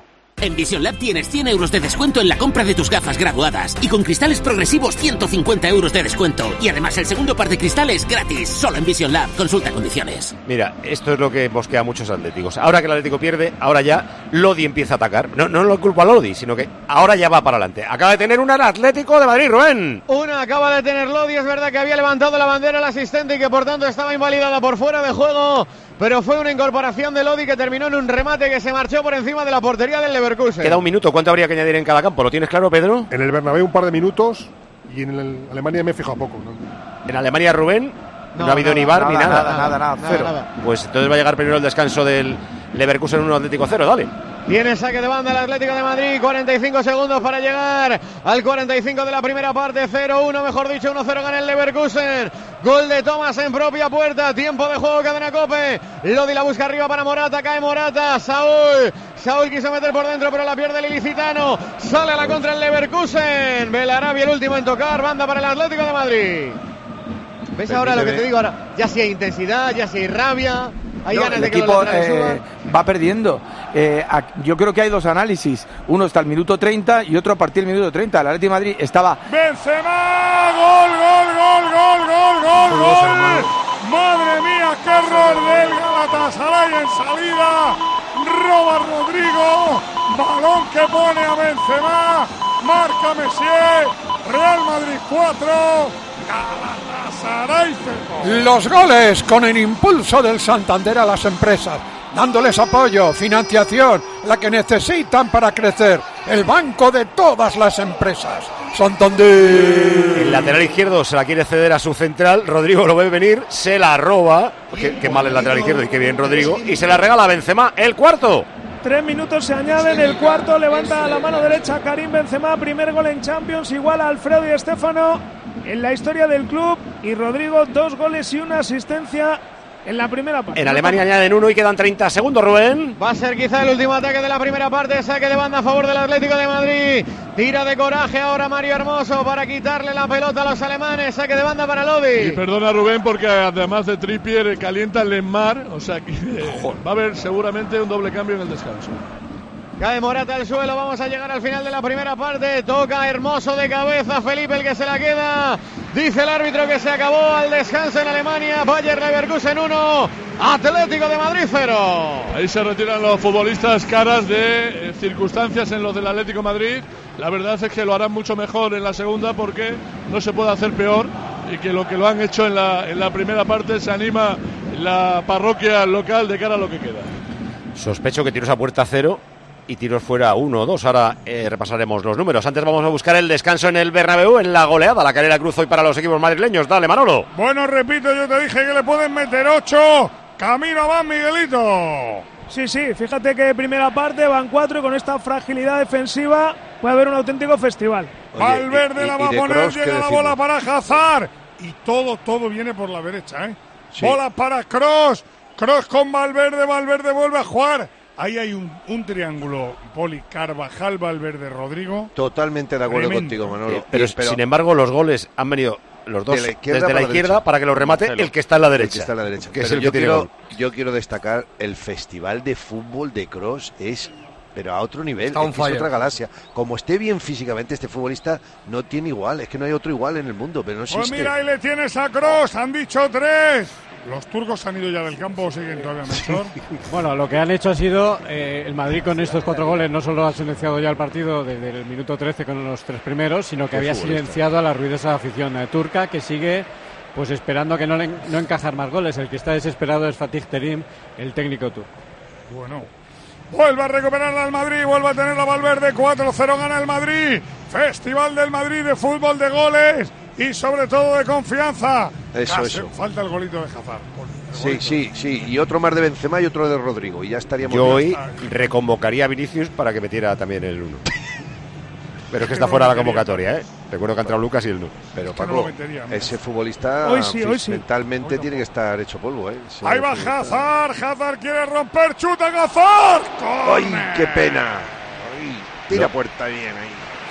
En Vision Lab tienes 100 euros de descuento en la compra de tus gafas graduadas y con cristales progresivos 150 euros de descuento. Y además el segundo par de cristales gratis, solo en Vision Lab. Consulta condiciones.
Mira, esto es lo que mosquea a muchos atléticos. Ahora que el Atlético pierde, ahora ya Lodi empieza a atacar. No lo culpa a Lodi, sino que ahora ya va para adelante. Acaba de tener una el Atlético de Madrid, Rubén.
Una acaba de tener Lodi, es verdad que había levantado la bandera el asistente y que por tanto estaba invalidada por fuera de juego, pero fue una incorporación de Lodi que terminó en un remate que se marchó por encima de la portería del Leverkusen.
Queda un minuto, ¿cuánto habría que añadir en cada campo? ¿Lo tienes claro, Pedro?
En el Bernabéu un par de minutos y en Alemania me he fijado poco, ¿no?
En Alemania, Rubén, no ha habido ni VAR ni nada.
Nada, cero.
Pues entonces va a llegar primero el descanso del Leverkusen 1 Atlético 0, dale.
Tiene saque de banda el Atlético de Madrid, 45 segundos para llegar al 45 de la primera parte, 0-1, mejor dicho, 1-0 gana el Leverkusen. Gol de Thomas en propia puerta, tiempo de juego, cadena COPE. Lodi la busca arriba para Morata, cae Morata, Saúl quiso meter por dentro, pero la pierde el ilicitano. Sale a la contra el Leverkusen. Belarabi el último en tocar, banda para el Atlético de Madrid. ¿Ves ahora lo que te digo? Ahora ya si hay intensidad, ya si hay rabia, hay ganas de que el equipo
va perdiendo. Yo creo que hay dos análisis. Uno está al minuto 30 y otro a partir del minuto 30. El Atlético de Madrid estaba...
¡Benzema! ¡Gol! ¡Madre mía, qué error del Galatasaray en salida! Roba Rodrigo, balón que pone a Benzema, marca Messier, Real Madrid 4, Galatasaray 0.
Los goles con el impulso del Santander a las empresas, dándoles apoyo, financiación, la que necesitan para crecer. El banco de todas las empresas. Santander.
El lateral izquierdo se la quiere ceder a su central. Rodrigo lo ve venir, se la roba. Qué mal el lateral izquierdo y qué bien Rodrigo. Y se la regala a Benzema, el cuarto.
3 minutos se añaden, el cuarto levanta la mano derecha Karim Benzema, primer gol en Champions, igual a Alfredo Di Stéfano en la historia del club, y Rodrigo 2 goles y 1 asistencia en la primera parte.
En Alemania añaden 1 y quedan 30 segundos, Rubén.
Va a ser quizá el último ataque de la primera parte, saque de banda a favor del Atlético de Madrid. Tira de coraje ahora Mario Hermoso para quitarle la pelota a los alemanes, saque de banda para Lodi.
Y perdona Rubén, porque además de Trippier calienta Lemar, o sea que va a haber seguramente un doble cambio en el descanso.
Cae Morata al suelo, vamos a llegar al final de la primera parte. Toca Hermoso de cabeza, Felipe el que se la queda. Dice el árbitro que se acabó al descanso en Alemania. Bayer Leverkusen 1, Atlético de Madrid 0.
Ahí se retiran los futbolistas caras de circunstancias en los del Atlético de Madrid. La verdad es que lo harán mucho mejor en la segunda porque no se puede hacer peor. Y que lo han hecho en la primera parte, se anima la parroquia local de cara a lo que queda.
Sospecho que tiros a puerta 0 y tiros fuera 1 o 2. Ahora repasaremos los números. Antes vamos a buscar el descanso en el Bernabéu, en la goleada, la carrera cruz hoy para los equipos madrileños. Dale, Manolo.
Bueno, repito, yo te dije que le pueden meter 8. Camino van, Miguelito.
Sí, fíjate que primera parte van 4 y con esta fragilidad defensiva puede haber un auténtico festival.
Oye, Valverde la va a poner, llega la bola para Hazard y todo viene por la derecha, ¿eh? Sí. Bola para Kroos con Valverde vuelve a jugar. Ahí hay un triángulo, Poli, Carvajal, Valverde, Rodrigo.
Totalmente de acuerdo contigo, Manolo.
Pero sin embargo, los goles han venido los dos desde la izquierda para que lo remate el que está en la derecha.
Yo quiero destacar el festival de fútbol de Kroos, pero a otro nivel, es otra galaxia. Como esté bien físicamente, este futbolista no tiene igual, es que no hay otro igual en el mundo, pero no existe.
Pues mira, ahí le tienes a Kroos, han dicho 3. ¿Los turcos han ido ya del campo o siguen todavía mejor?
Bueno, lo que han hecho ha sido, el Madrid con estos 4 goles no solo ha silenciado ya el partido desde el minuto 13 con los 3 primeros, sino que había silenciado a la ruidosa afición turca, que sigue pues esperando que no encajar más goles. El que está desesperado es Fatih Terim, el técnico turco.
Bueno, vuelve a recuperarla al Madrid, vuelve a tener la Valverde, 4-0 gana el Madrid. Festival del Madrid de fútbol, de goles y sobre todo de confianza.
Eso.
Falta el golito de Hazard.
Sí. Y otro más de Benzema y otro de Rodrigo. Y ya estaríamos.
Yo hoy reconvocaría a Vinicius para que metiera también el 1. Pero es que está fuera de la convocatoria, ¿eh? Recuerdo que ha entrado Lucas y él no.
Pero Paco, ese futbolista
hoy sí.
mentalmente tiene que estar hecho polvo, ¿eh?
Ahí va Hazard quiere romper, chuta Hazard.
¡Ay, qué pena! Tira puerta bien ahí.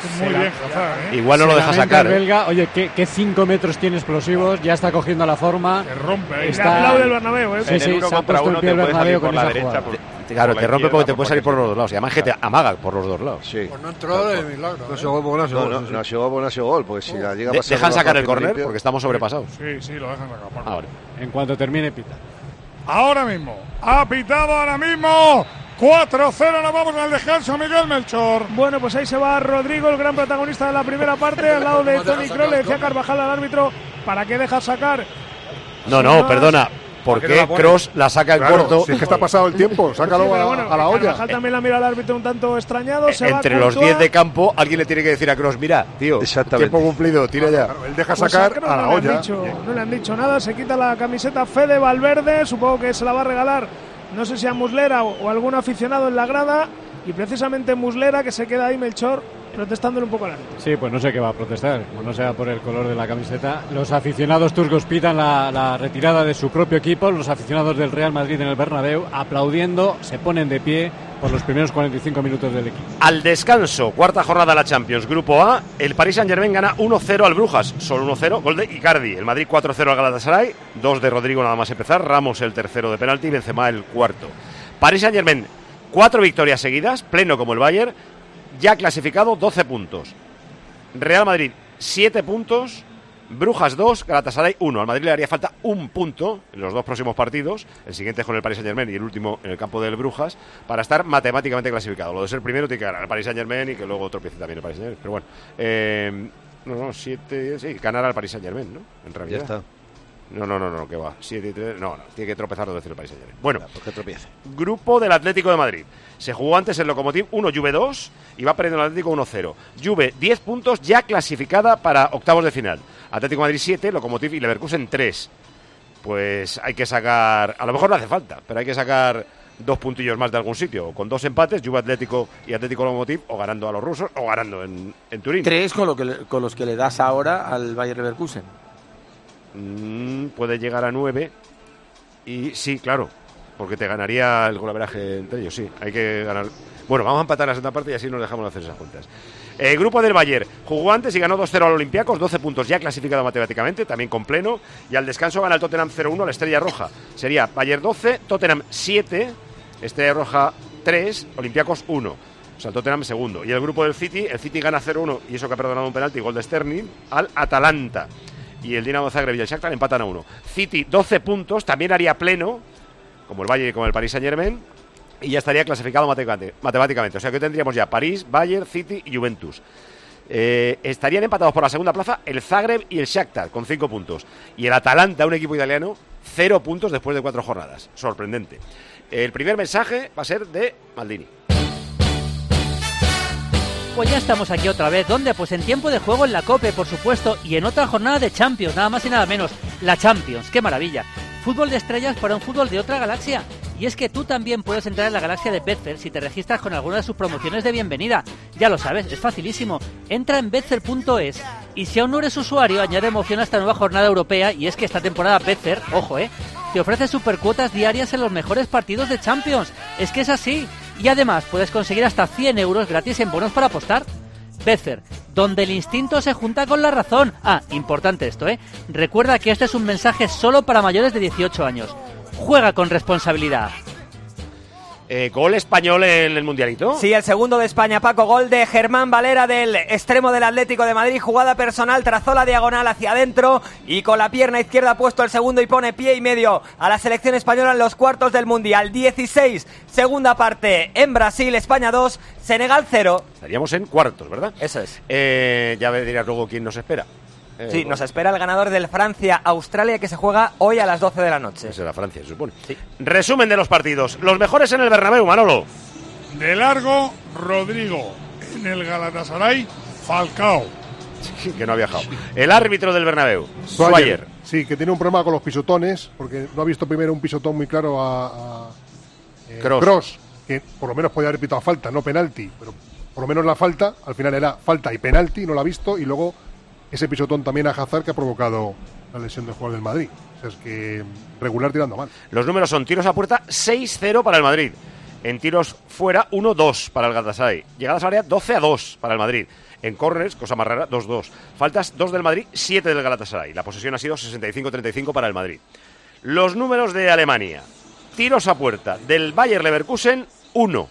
Muy bien, Hazard, ¿eh?
Igual no lo deja sacar.
El belga, oye, ¿qué 5 metros tiene explosivos? Ya está cogiendo la forma.
Se rompe ahí.
Está...
Le aplaude el Bernabéu, ¿eh?
Sí, se ha puesto el pie el Bernabéu con esa jugada.
Claro, te rompe porque te puede salir por los dos lados. Y además que te amaga por los dos lados.
Sí.
Pues no entró de milagro.
No ha sido gol, no ha sido gol, porque si la llega a pasar.
¿Dejan sacar el córner? Porque estamos sobrepasados.
Sí, lo dejan sacar.
Ahora.
En cuanto termine, pita.
Ahora mismo. Ha pitado ahora mismo. 4-0, nos vamos al descanso, Miguel Melchor.
Bueno, pues ahí se va Rodrigo, el gran protagonista de la primera parte, al lado de Toni Kroos. Le decía Carvajal al árbitro, ¿para qué dejas sacar?
No, perdona. ¿Por qué Kroos la saca en corto?
Si es que está pasado el tiempo, sácalo
bueno,
a la olla.
Carvajal también la mira al árbitro un tanto extrañado.
Entre los 10 de campo, alguien le tiene que decir a Kroos, mira, tío, tiempo cumplido, tira ya.
Claro, él deja
Pues
sacar a la olla.
No le han dicho nada, se quita la camiseta Fede Valverde, supongo que se la va a regalar, no sé si a Muslera o algún aficionado en la grada, y precisamente Muslera, que se queda ahí, Melchor, protestándole un poco al árbitro.
Sí, pues no sé qué va a protestar, como no sea por el color de la camiseta. Los aficionados turcos pitan la retirada de su propio equipo, los aficionados del Real Madrid en el Bernabéu, aplaudiendo, se ponen de pie por los primeros 45 minutos del equipo.
Al descanso, cuarta jornada de la Champions, Grupo A, el Paris Saint-Germain gana 1-0 al Brujas, solo 1-0, gol de Icardi. El Madrid 4-0 al Galatasaray, 2 de Rodrigo nada más empezar, Ramos el tercero de penalti y Benzema el cuarto. Paris Saint-Germain, 4 victorias seguidas, pleno como el Bayern, ya clasificado, 12 puntos. Real Madrid 7 puntos, Brujas 2, Galatasaray 1. Al Madrid le haría falta un punto en los 2 próximos partidos, el siguiente es con el Paris Saint-Germain y el último en el campo del Brujas, para estar matemáticamente clasificado. Lo de ser primero tiene que ganar el Paris Saint-Germain y que luego tropiece también el Paris Saint-Germain. Pero bueno, 7, sí, ganar al Paris Saint-Germain, ¿no? En realidad.
Ya está.
No, que va. 7 y 3. No, tiene que tropezar 2 veces el Paris Saint-Germain. Bueno,
¿por qué tropiece?
Grupo del Atlético de Madrid. Se jugó antes el Lokomotiv 1, Juve 2 y va perdiendo el Atlético 1-0. Juve 10 puntos ya clasificada para octavos de final. Atlético de Madrid 7, Lokomotiv y Leverkusen 3. Pues hay que sacar, a lo mejor no hace falta, pero hay que sacar 2 puntillos más de algún sitio. O con 2 empates, Juve Atlético y Atlético Lokomotiv, o ganando a los rusos o ganando en Turín.
3 con los que le das ahora al Bayer Leverkusen.
Puede llegar a 9 y sí, claro, porque te ganaría el golaveraje entre ellos, sí, hay que ganar. Bueno, vamos a empatar la segunda parte y así nos dejamos de hacer esas cuentas. Grupo del Bayern, jugó antes y ganó 2-0 al Olympiacos, 12 puntos ya clasificado matemáticamente, también con pleno, y al descanso gana el Tottenham 0-1 a la Estrella Roja. Sería Bayern 12, Tottenham 7, Estrella Roja 3, Olympiacos 1. O sea, el Tottenham segundo. Y el grupo del City, el City gana 0-1 y eso que ha perdonado un penalti, gol de Sterling, al Atalanta. Y el Dinamo Zagreb y el Shakhtar empatan a 1. City 12 puntos, también haría pleno, como el Bayern y como el Paris Saint-Germain, y ya estaría clasificado matemáticamente. O sea que tendríamos ya París, Bayern, City y Juventus. Estarían empatados por la segunda plaza el Zagreb y el Shakhtar con 5 puntos. Y el Atalanta, un equipo italiano, 0 puntos después de 4 jornadas. Sorprendente. El primer mensaje va a ser de Maldini.
Pues ya estamos aquí otra vez. ¿Dónde? Pues en tiempo de juego en la COPE, por supuesto, y en otra jornada de Champions, nada más y nada menos. La Champions, qué maravilla. Fútbol de estrellas para un fútbol de otra galaxia. Y es que tú también puedes entrar en la galaxia de Betfair si te registras con alguna de sus promociones de bienvenida. Ya lo sabes, es facilísimo. Entra en Betfair.es y si aún no eres usuario, añade emoción a esta nueva jornada europea. Y es que esta temporada Betfair, ojo, te ofrece supercuotas diarias en los mejores partidos de Champions. Es que es así. Y además puedes conseguir hasta 100 euros gratis en bonos para apostar. Betfair, donde el instinto se junta con la razón. Importante esto, Recuerda que este es un mensaje solo para mayores de 18 años. Juega con responsabilidad.
¿Gol español en el Mundialito?
Sí, el segundo de España, Paco. Gol de Germán Valera del extremo del Atlético de Madrid. Jugada personal, trazó la diagonal hacia adentro y con la pierna izquierda ha puesto el segundo y pone pie y medio a la selección española en los cuartos del Mundial. 16, segunda parte en Brasil, España 2, Senegal 0.
Estaríamos en cuartos, ¿verdad?
Eso es.
Ya me dirás luego quién nos espera.
Sí, nos espera el ganador del Francia-Australia que se juega hoy a las 12 de la noche.
Esa era Francia, se supone. Sí. Resumen de los partidos. Los mejores en el Bernabéu, Manolo.
De largo, Rodrigo. En el Galatasaray, Falcao.
Sí, que no ha viajado. El árbitro del Bernabéu, Swyer.
Sí, que tiene un problema con los pisotones, porque no ha visto primero un pisotón muy claro a Kroos, que por lo menos podía haber pitado falta, no penalti, pero por lo menos la falta, al final era falta y penalti, no la ha visto, y luego ese pisotón también a Hazard que ha provocado la lesión del jugador del Madrid. O sea, es que regular tirando mal.
Los números son tiros a puerta 6-0 para el Madrid. En tiros fuera, 1-2 para el Galatasaray. Llegadas al área, 12-2 para el Madrid. En córners, cosa más rara, 2-2. Faltas, 2 del Madrid, 7 del Galatasaray. La posesión ha sido 65-35 para el Madrid. Los números de Alemania. Tiros a puerta del Bayer Leverkusen, 1.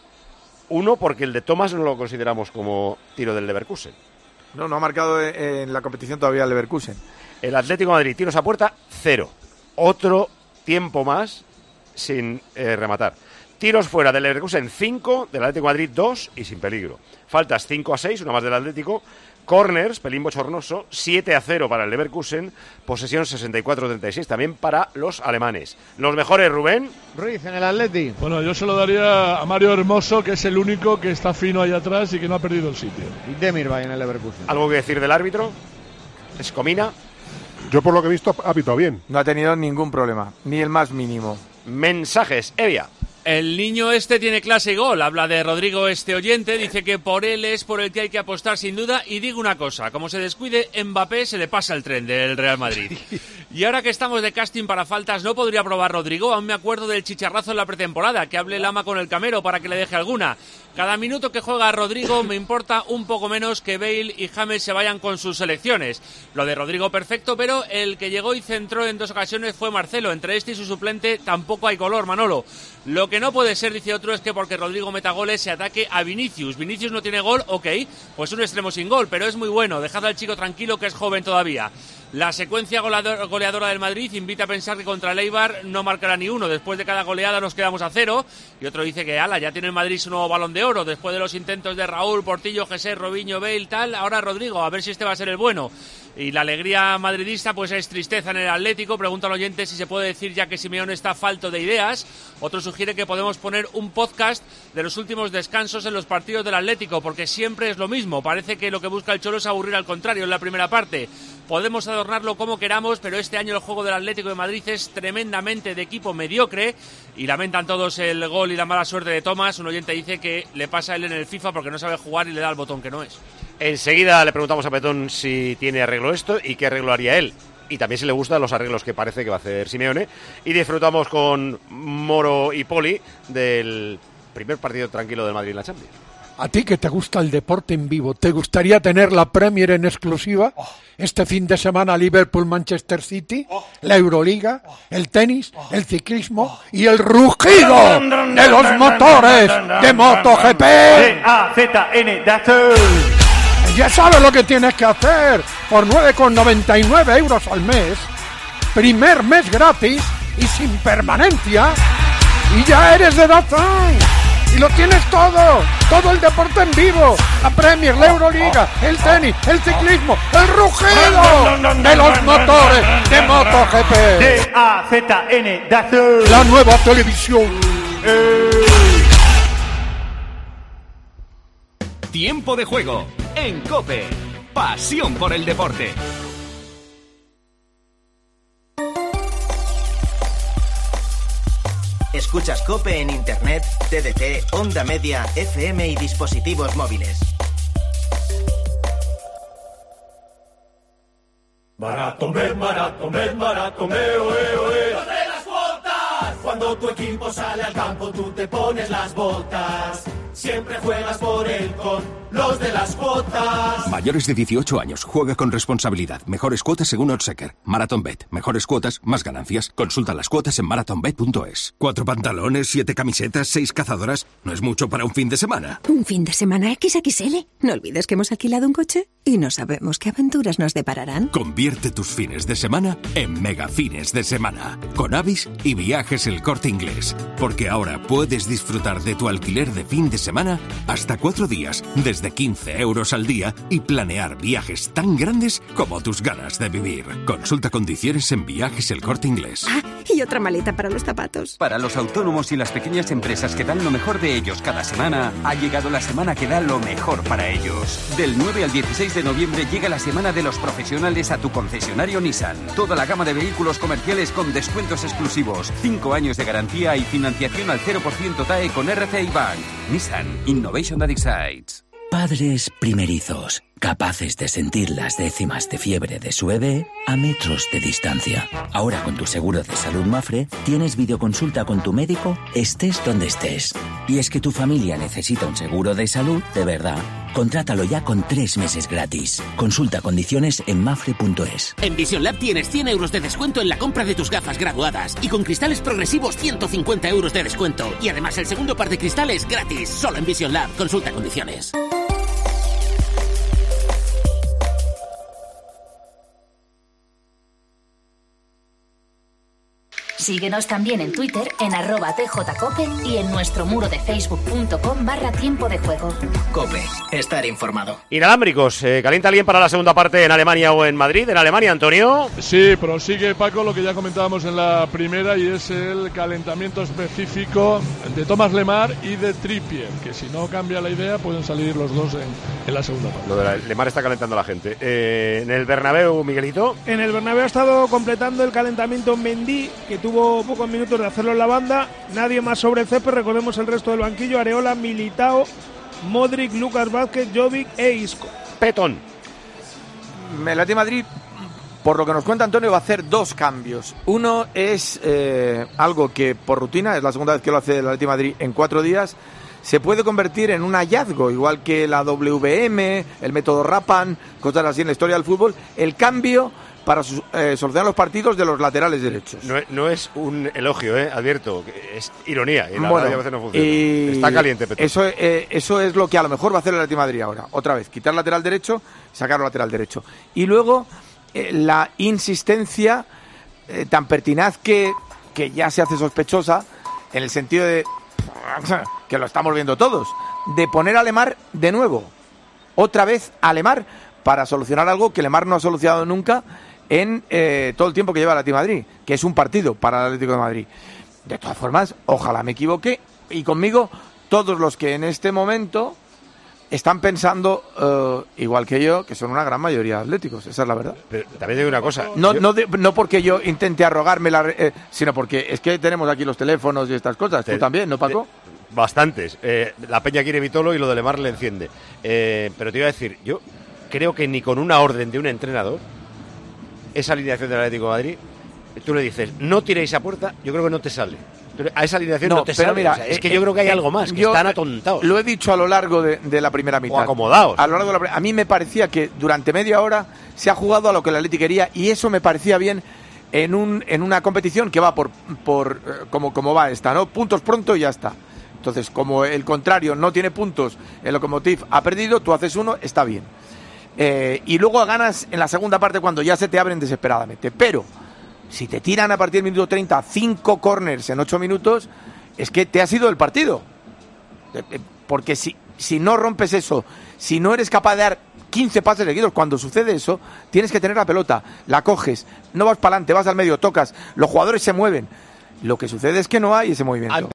1 porque el de Thomas no lo consideramos como tiro del Leverkusen.
No ha marcado en la competición todavía el Leverkusen.
El Atlético de Madrid, tiros a puerta, 0. Otro tiempo más sin rematar. Tiros fuera del Leverkusen, 5, del Atlético de Madrid, 2 y sin peligro. Faltas 5-6, una más del Atlético. Corners, pelín bochornoso, 7-0 para el Leverkusen. Posesión 64-36 también para los alemanes. Los mejores, Rubén.
Ruiz en el Atleti.
Bueno, yo se lo daría a Mario Hermoso, que es el único que está fino ahí atrás y que no ha perdido el sitio.
Y Demirbay en el Leverkusen.
¿Algo que decir del árbitro? ¿Escomina?
Yo por lo que he visto ha pitado bien.
No ha tenido ningún problema, ni el más mínimo.
Mensajes, Evia.
El niño este tiene clase y gol. Habla de Rodrigo, este oyente. Dice que por él es por el que hay que apostar sin duda. Y digo una cosa, como se descuide Mbappé, se le pasa el tren del Real Madrid. Y ahora que estamos de casting para faltas, ¿no podría probar Rodrigo? Aún me acuerdo del chicharrazo en la pretemporada, que hable el ama con el Camero para que le deje alguna. Cada minuto que juega Rodrigo me importa un poco menos que Bale y James se vayan con sus selecciones. Lo de Rodrigo perfecto, pero el que llegó y centró en 2 ocasiones fue Marcelo. Entre este y su suplente tampoco hay color, Manolo. Lo que no puede ser, dice otro, es que porque Rodrigo meta goles se ataque a Vinicius. Vinicius no tiene gol, ok, pues un extremo sin gol, pero es muy bueno. Dejad al chico tranquilo, que es joven todavía. La secuencia goleadora del Madrid invita a pensar que contra el Eibar no marcará ni uno. Después de cada goleada nos quedamos a 0. Y otro dice que ya tiene el Madrid su nuevo Balón de Oro. Después de los intentos de Raúl, Portillo, José, Robinho, Bale, tal. Ahora Rodrigo, a ver si este va a ser el bueno. Y la alegría madridista pues es tristeza en el Atlético. Pregunta al oyente si se puede decir ya que Simeone está falto de ideas. Otro sugiere que podemos poner un podcast de los últimos descansos en los partidos del Atlético, porque siempre es lo mismo. Parece que lo que busca el Cholo es aburrir al contrario en la primera parte. Podemos adornarlo como queramos, pero este año el juego del Atlético de Madrid es tremendamente de equipo mediocre. Y lamentan todos el gol y la mala suerte de Thomas. Un oyente dice que le pasa a él en el FIFA porque no sabe jugar y le da el botón que no es.
Enseguida le preguntamos a Petón si tiene arreglo esto y qué arreglo haría él. Y también si le gustan los arreglos que parece que va a hacer Simeone. Y disfrutamos con Moro y Poli del primer partido tranquilo del Madrid en la Champions.
A ti que te gusta el deporte en vivo, ¿te gustaría tener la Premier en exclusiva? Este fin de semana Liverpool-Manchester City, la Euroliga, el tenis, el ciclismo y el rugido de los motores de MotoGP. Ya sabes lo que tienes que hacer. Por 9,99 euros al mes, primer mes gratis y sin permanencia, y ya eres de DAZN. Y lo tienes todo el deporte en vivo, la Premier, la Euroliga, el tenis, el ciclismo, el rugido de los motores de MotoGP. DAZN, la nueva televisión.
Tiempo de juego en COPE. Pasión por el deporte.
Escuchas COPE en Internet, TDT, Onda Media, FM y dispositivos móviles.
Maratón, maratón, oe. ¡Los de las botas! Cuando tu equipo sale al campo, tú te pones las botas. Siempre juegas por él con los de las cuotas.
Mayores de 18 años. Juega con responsabilidad. Mejores cuotas según Oddschecker. MarathonBet. Mejores cuotas, más ganancias. Consulta las cuotas en marathonbet.es. 4 pantalones, 7 camisetas, 6 cazadoras. ¿No es mucho para un fin de semana?
¿Un fin de semana XXL? No olvides que hemos alquilado un coche y no sabemos qué aventuras nos depararán.
Convierte tus fines de semana en mega fines de semana. Con Avis y Viajes El Corte Inglés. Porque ahora puedes disfrutar de tu alquiler de fin de semana hasta 4 días, desde 15 euros al día, y planear viajes tan grandes como tus ganas de vivir. Consulta condiciones en Viajes El Corte Inglés.
Ah, y otra maleta para los zapatos.
Para los autónomos y las pequeñas empresas que dan lo mejor de ellos cada semana, ha llegado la semana que da lo mejor para ellos. Del 9 al 16 de noviembre llega la semana de los profesionales a tu concesionario Nissan. Toda la gama de vehículos comerciales con descuentos exclusivos, 5 años de garantía y financiación al 0% TAE con RCI Bank. Nissan Innovation that excites.
Padres primerizos, capaces de sentir las décimas de fiebre de su bebé a metros de distancia. Ahora con tu seguro de salud Mafre, tienes videoconsulta con tu médico, estés donde estés. Y es que tu familia necesita un seguro de salud de verdad. Contrátalo ya con 3 meses gratis. Consulta condiciones en mafre.es.
En Vision Lab tienes 100 euros de descuento en la compra de tus gafas graduadas. Y con cristales progresivos 150 euros de descuento. Y además el segundo par de cristales gratis. Solo en Vision Lab. Consulta condiciones.
Síguenos también en Twitter en @tjcope y en nuestro muro de facebook.com/tiempo de juego.
Cope, estar informado.
Inalámbricos, ¿calienta alguien para la segunda parte en Alemania o en Madrid? En Alemania, Antonio.
Sí, prosigue Paco lo que ya comentábamos en la primera y es el calentamiento específico de Thomas Lemar y de Trippier, que si no cambia la idea pueden salir los dos en la segunda parte.
Lo de Lemar está calentando a la gente. En el Bernabéu, Miguelito.
En el Bernabéu ha estado completando el calentamiento Mendy, que tuvo pocos minutos de hacerlo en la banda. Nadie más sobre el césped. Recordemos el resto del banquillo: Areola, Militao, Modric, Lucas Vázquez, Jovic e Isco.
Petón.
El Atlético de Madrid, por lo que nos cuenta Antonio, va a hacer 2 cambios. Uno es algo que por rutina, es la segunda vez que lo hace el Atlético de Madrid en 4 días, se puede convertir en un hallazgo, igual que la WM, el método Rappan, cosas así en la historia del fútbol. El cambio para solucionar los partidos de los laterales derechos.
No es un elogio, advierto, es ironía. Y
bueno,
a veces no funciona. Está caliente, Petón.
Eso es lo que a lo mejor va a hacer el Atlético de Madrid ahora. Otra vez, quitar lateral derecho, sacar lateral derecho. Y luego la insistencia tan pertinaz que ya se hace sospechosa, en el sentido de que lo estamos viendo todos, de poner a Lemar de nuevo. Otra vez a Lemar para solucionar algo que Lemar no ha solucionado nunca en todo el tiempo que lleva el Atlético de Madrid, que es un partido para el Atlético de Madrid. De todas formas, ojalá me equivoque, y conmigo todos los que en este momento están pensando igual que yo, que son una gran mayoría de atléticos, esa es la verdad.
Pero también digo una cosa.
No porque yo intente arrogarme, sino porque es que tenemos aquí los teléfonos y estas cosas. ¿Tú también, no, Paco?
Bastantes. La peña quiere Vitolo y lo de Lemar le enciende. Pero te iba a decir, yo creo que ni con una orden de un entrenador, esa alineación del Atlético de Madrid, tú le dices, no tiréis a puerta, yo creo que no te sale. A esa alineación no te sale. Mira, o sea, es que yo creo que hay algo más, que están atontados.
Lo he dicho a lo largo de la primera mitad.
O acomodados.
A lo largo de a mí me parecía que durante media hora se ha jugado a lo que el Atlético quería, y eso me parecía bien en una competición que va por como va esta, ¿no? Puntos pronto y ya está. Entonces, como el contrario no tiene puntos, el Lokomotiv ha perdido, tú haces uno, está bien. Y luego ganas en la segunda parte cuando ya se te abren desesperadamente. Pero si te tiran a partir del minuto 30 5 corners en 8 minutos, es que te ha sido el partido. Porque si no rompes eso, si no eres capaz de dar 15 pases seguidos, cuando sucede eso, tienes que tener la pelota, la coges, no vas para adelante, vas al medio, tocas, los jugadores se mueven. Lo que sucede es que no hay ese movimiento.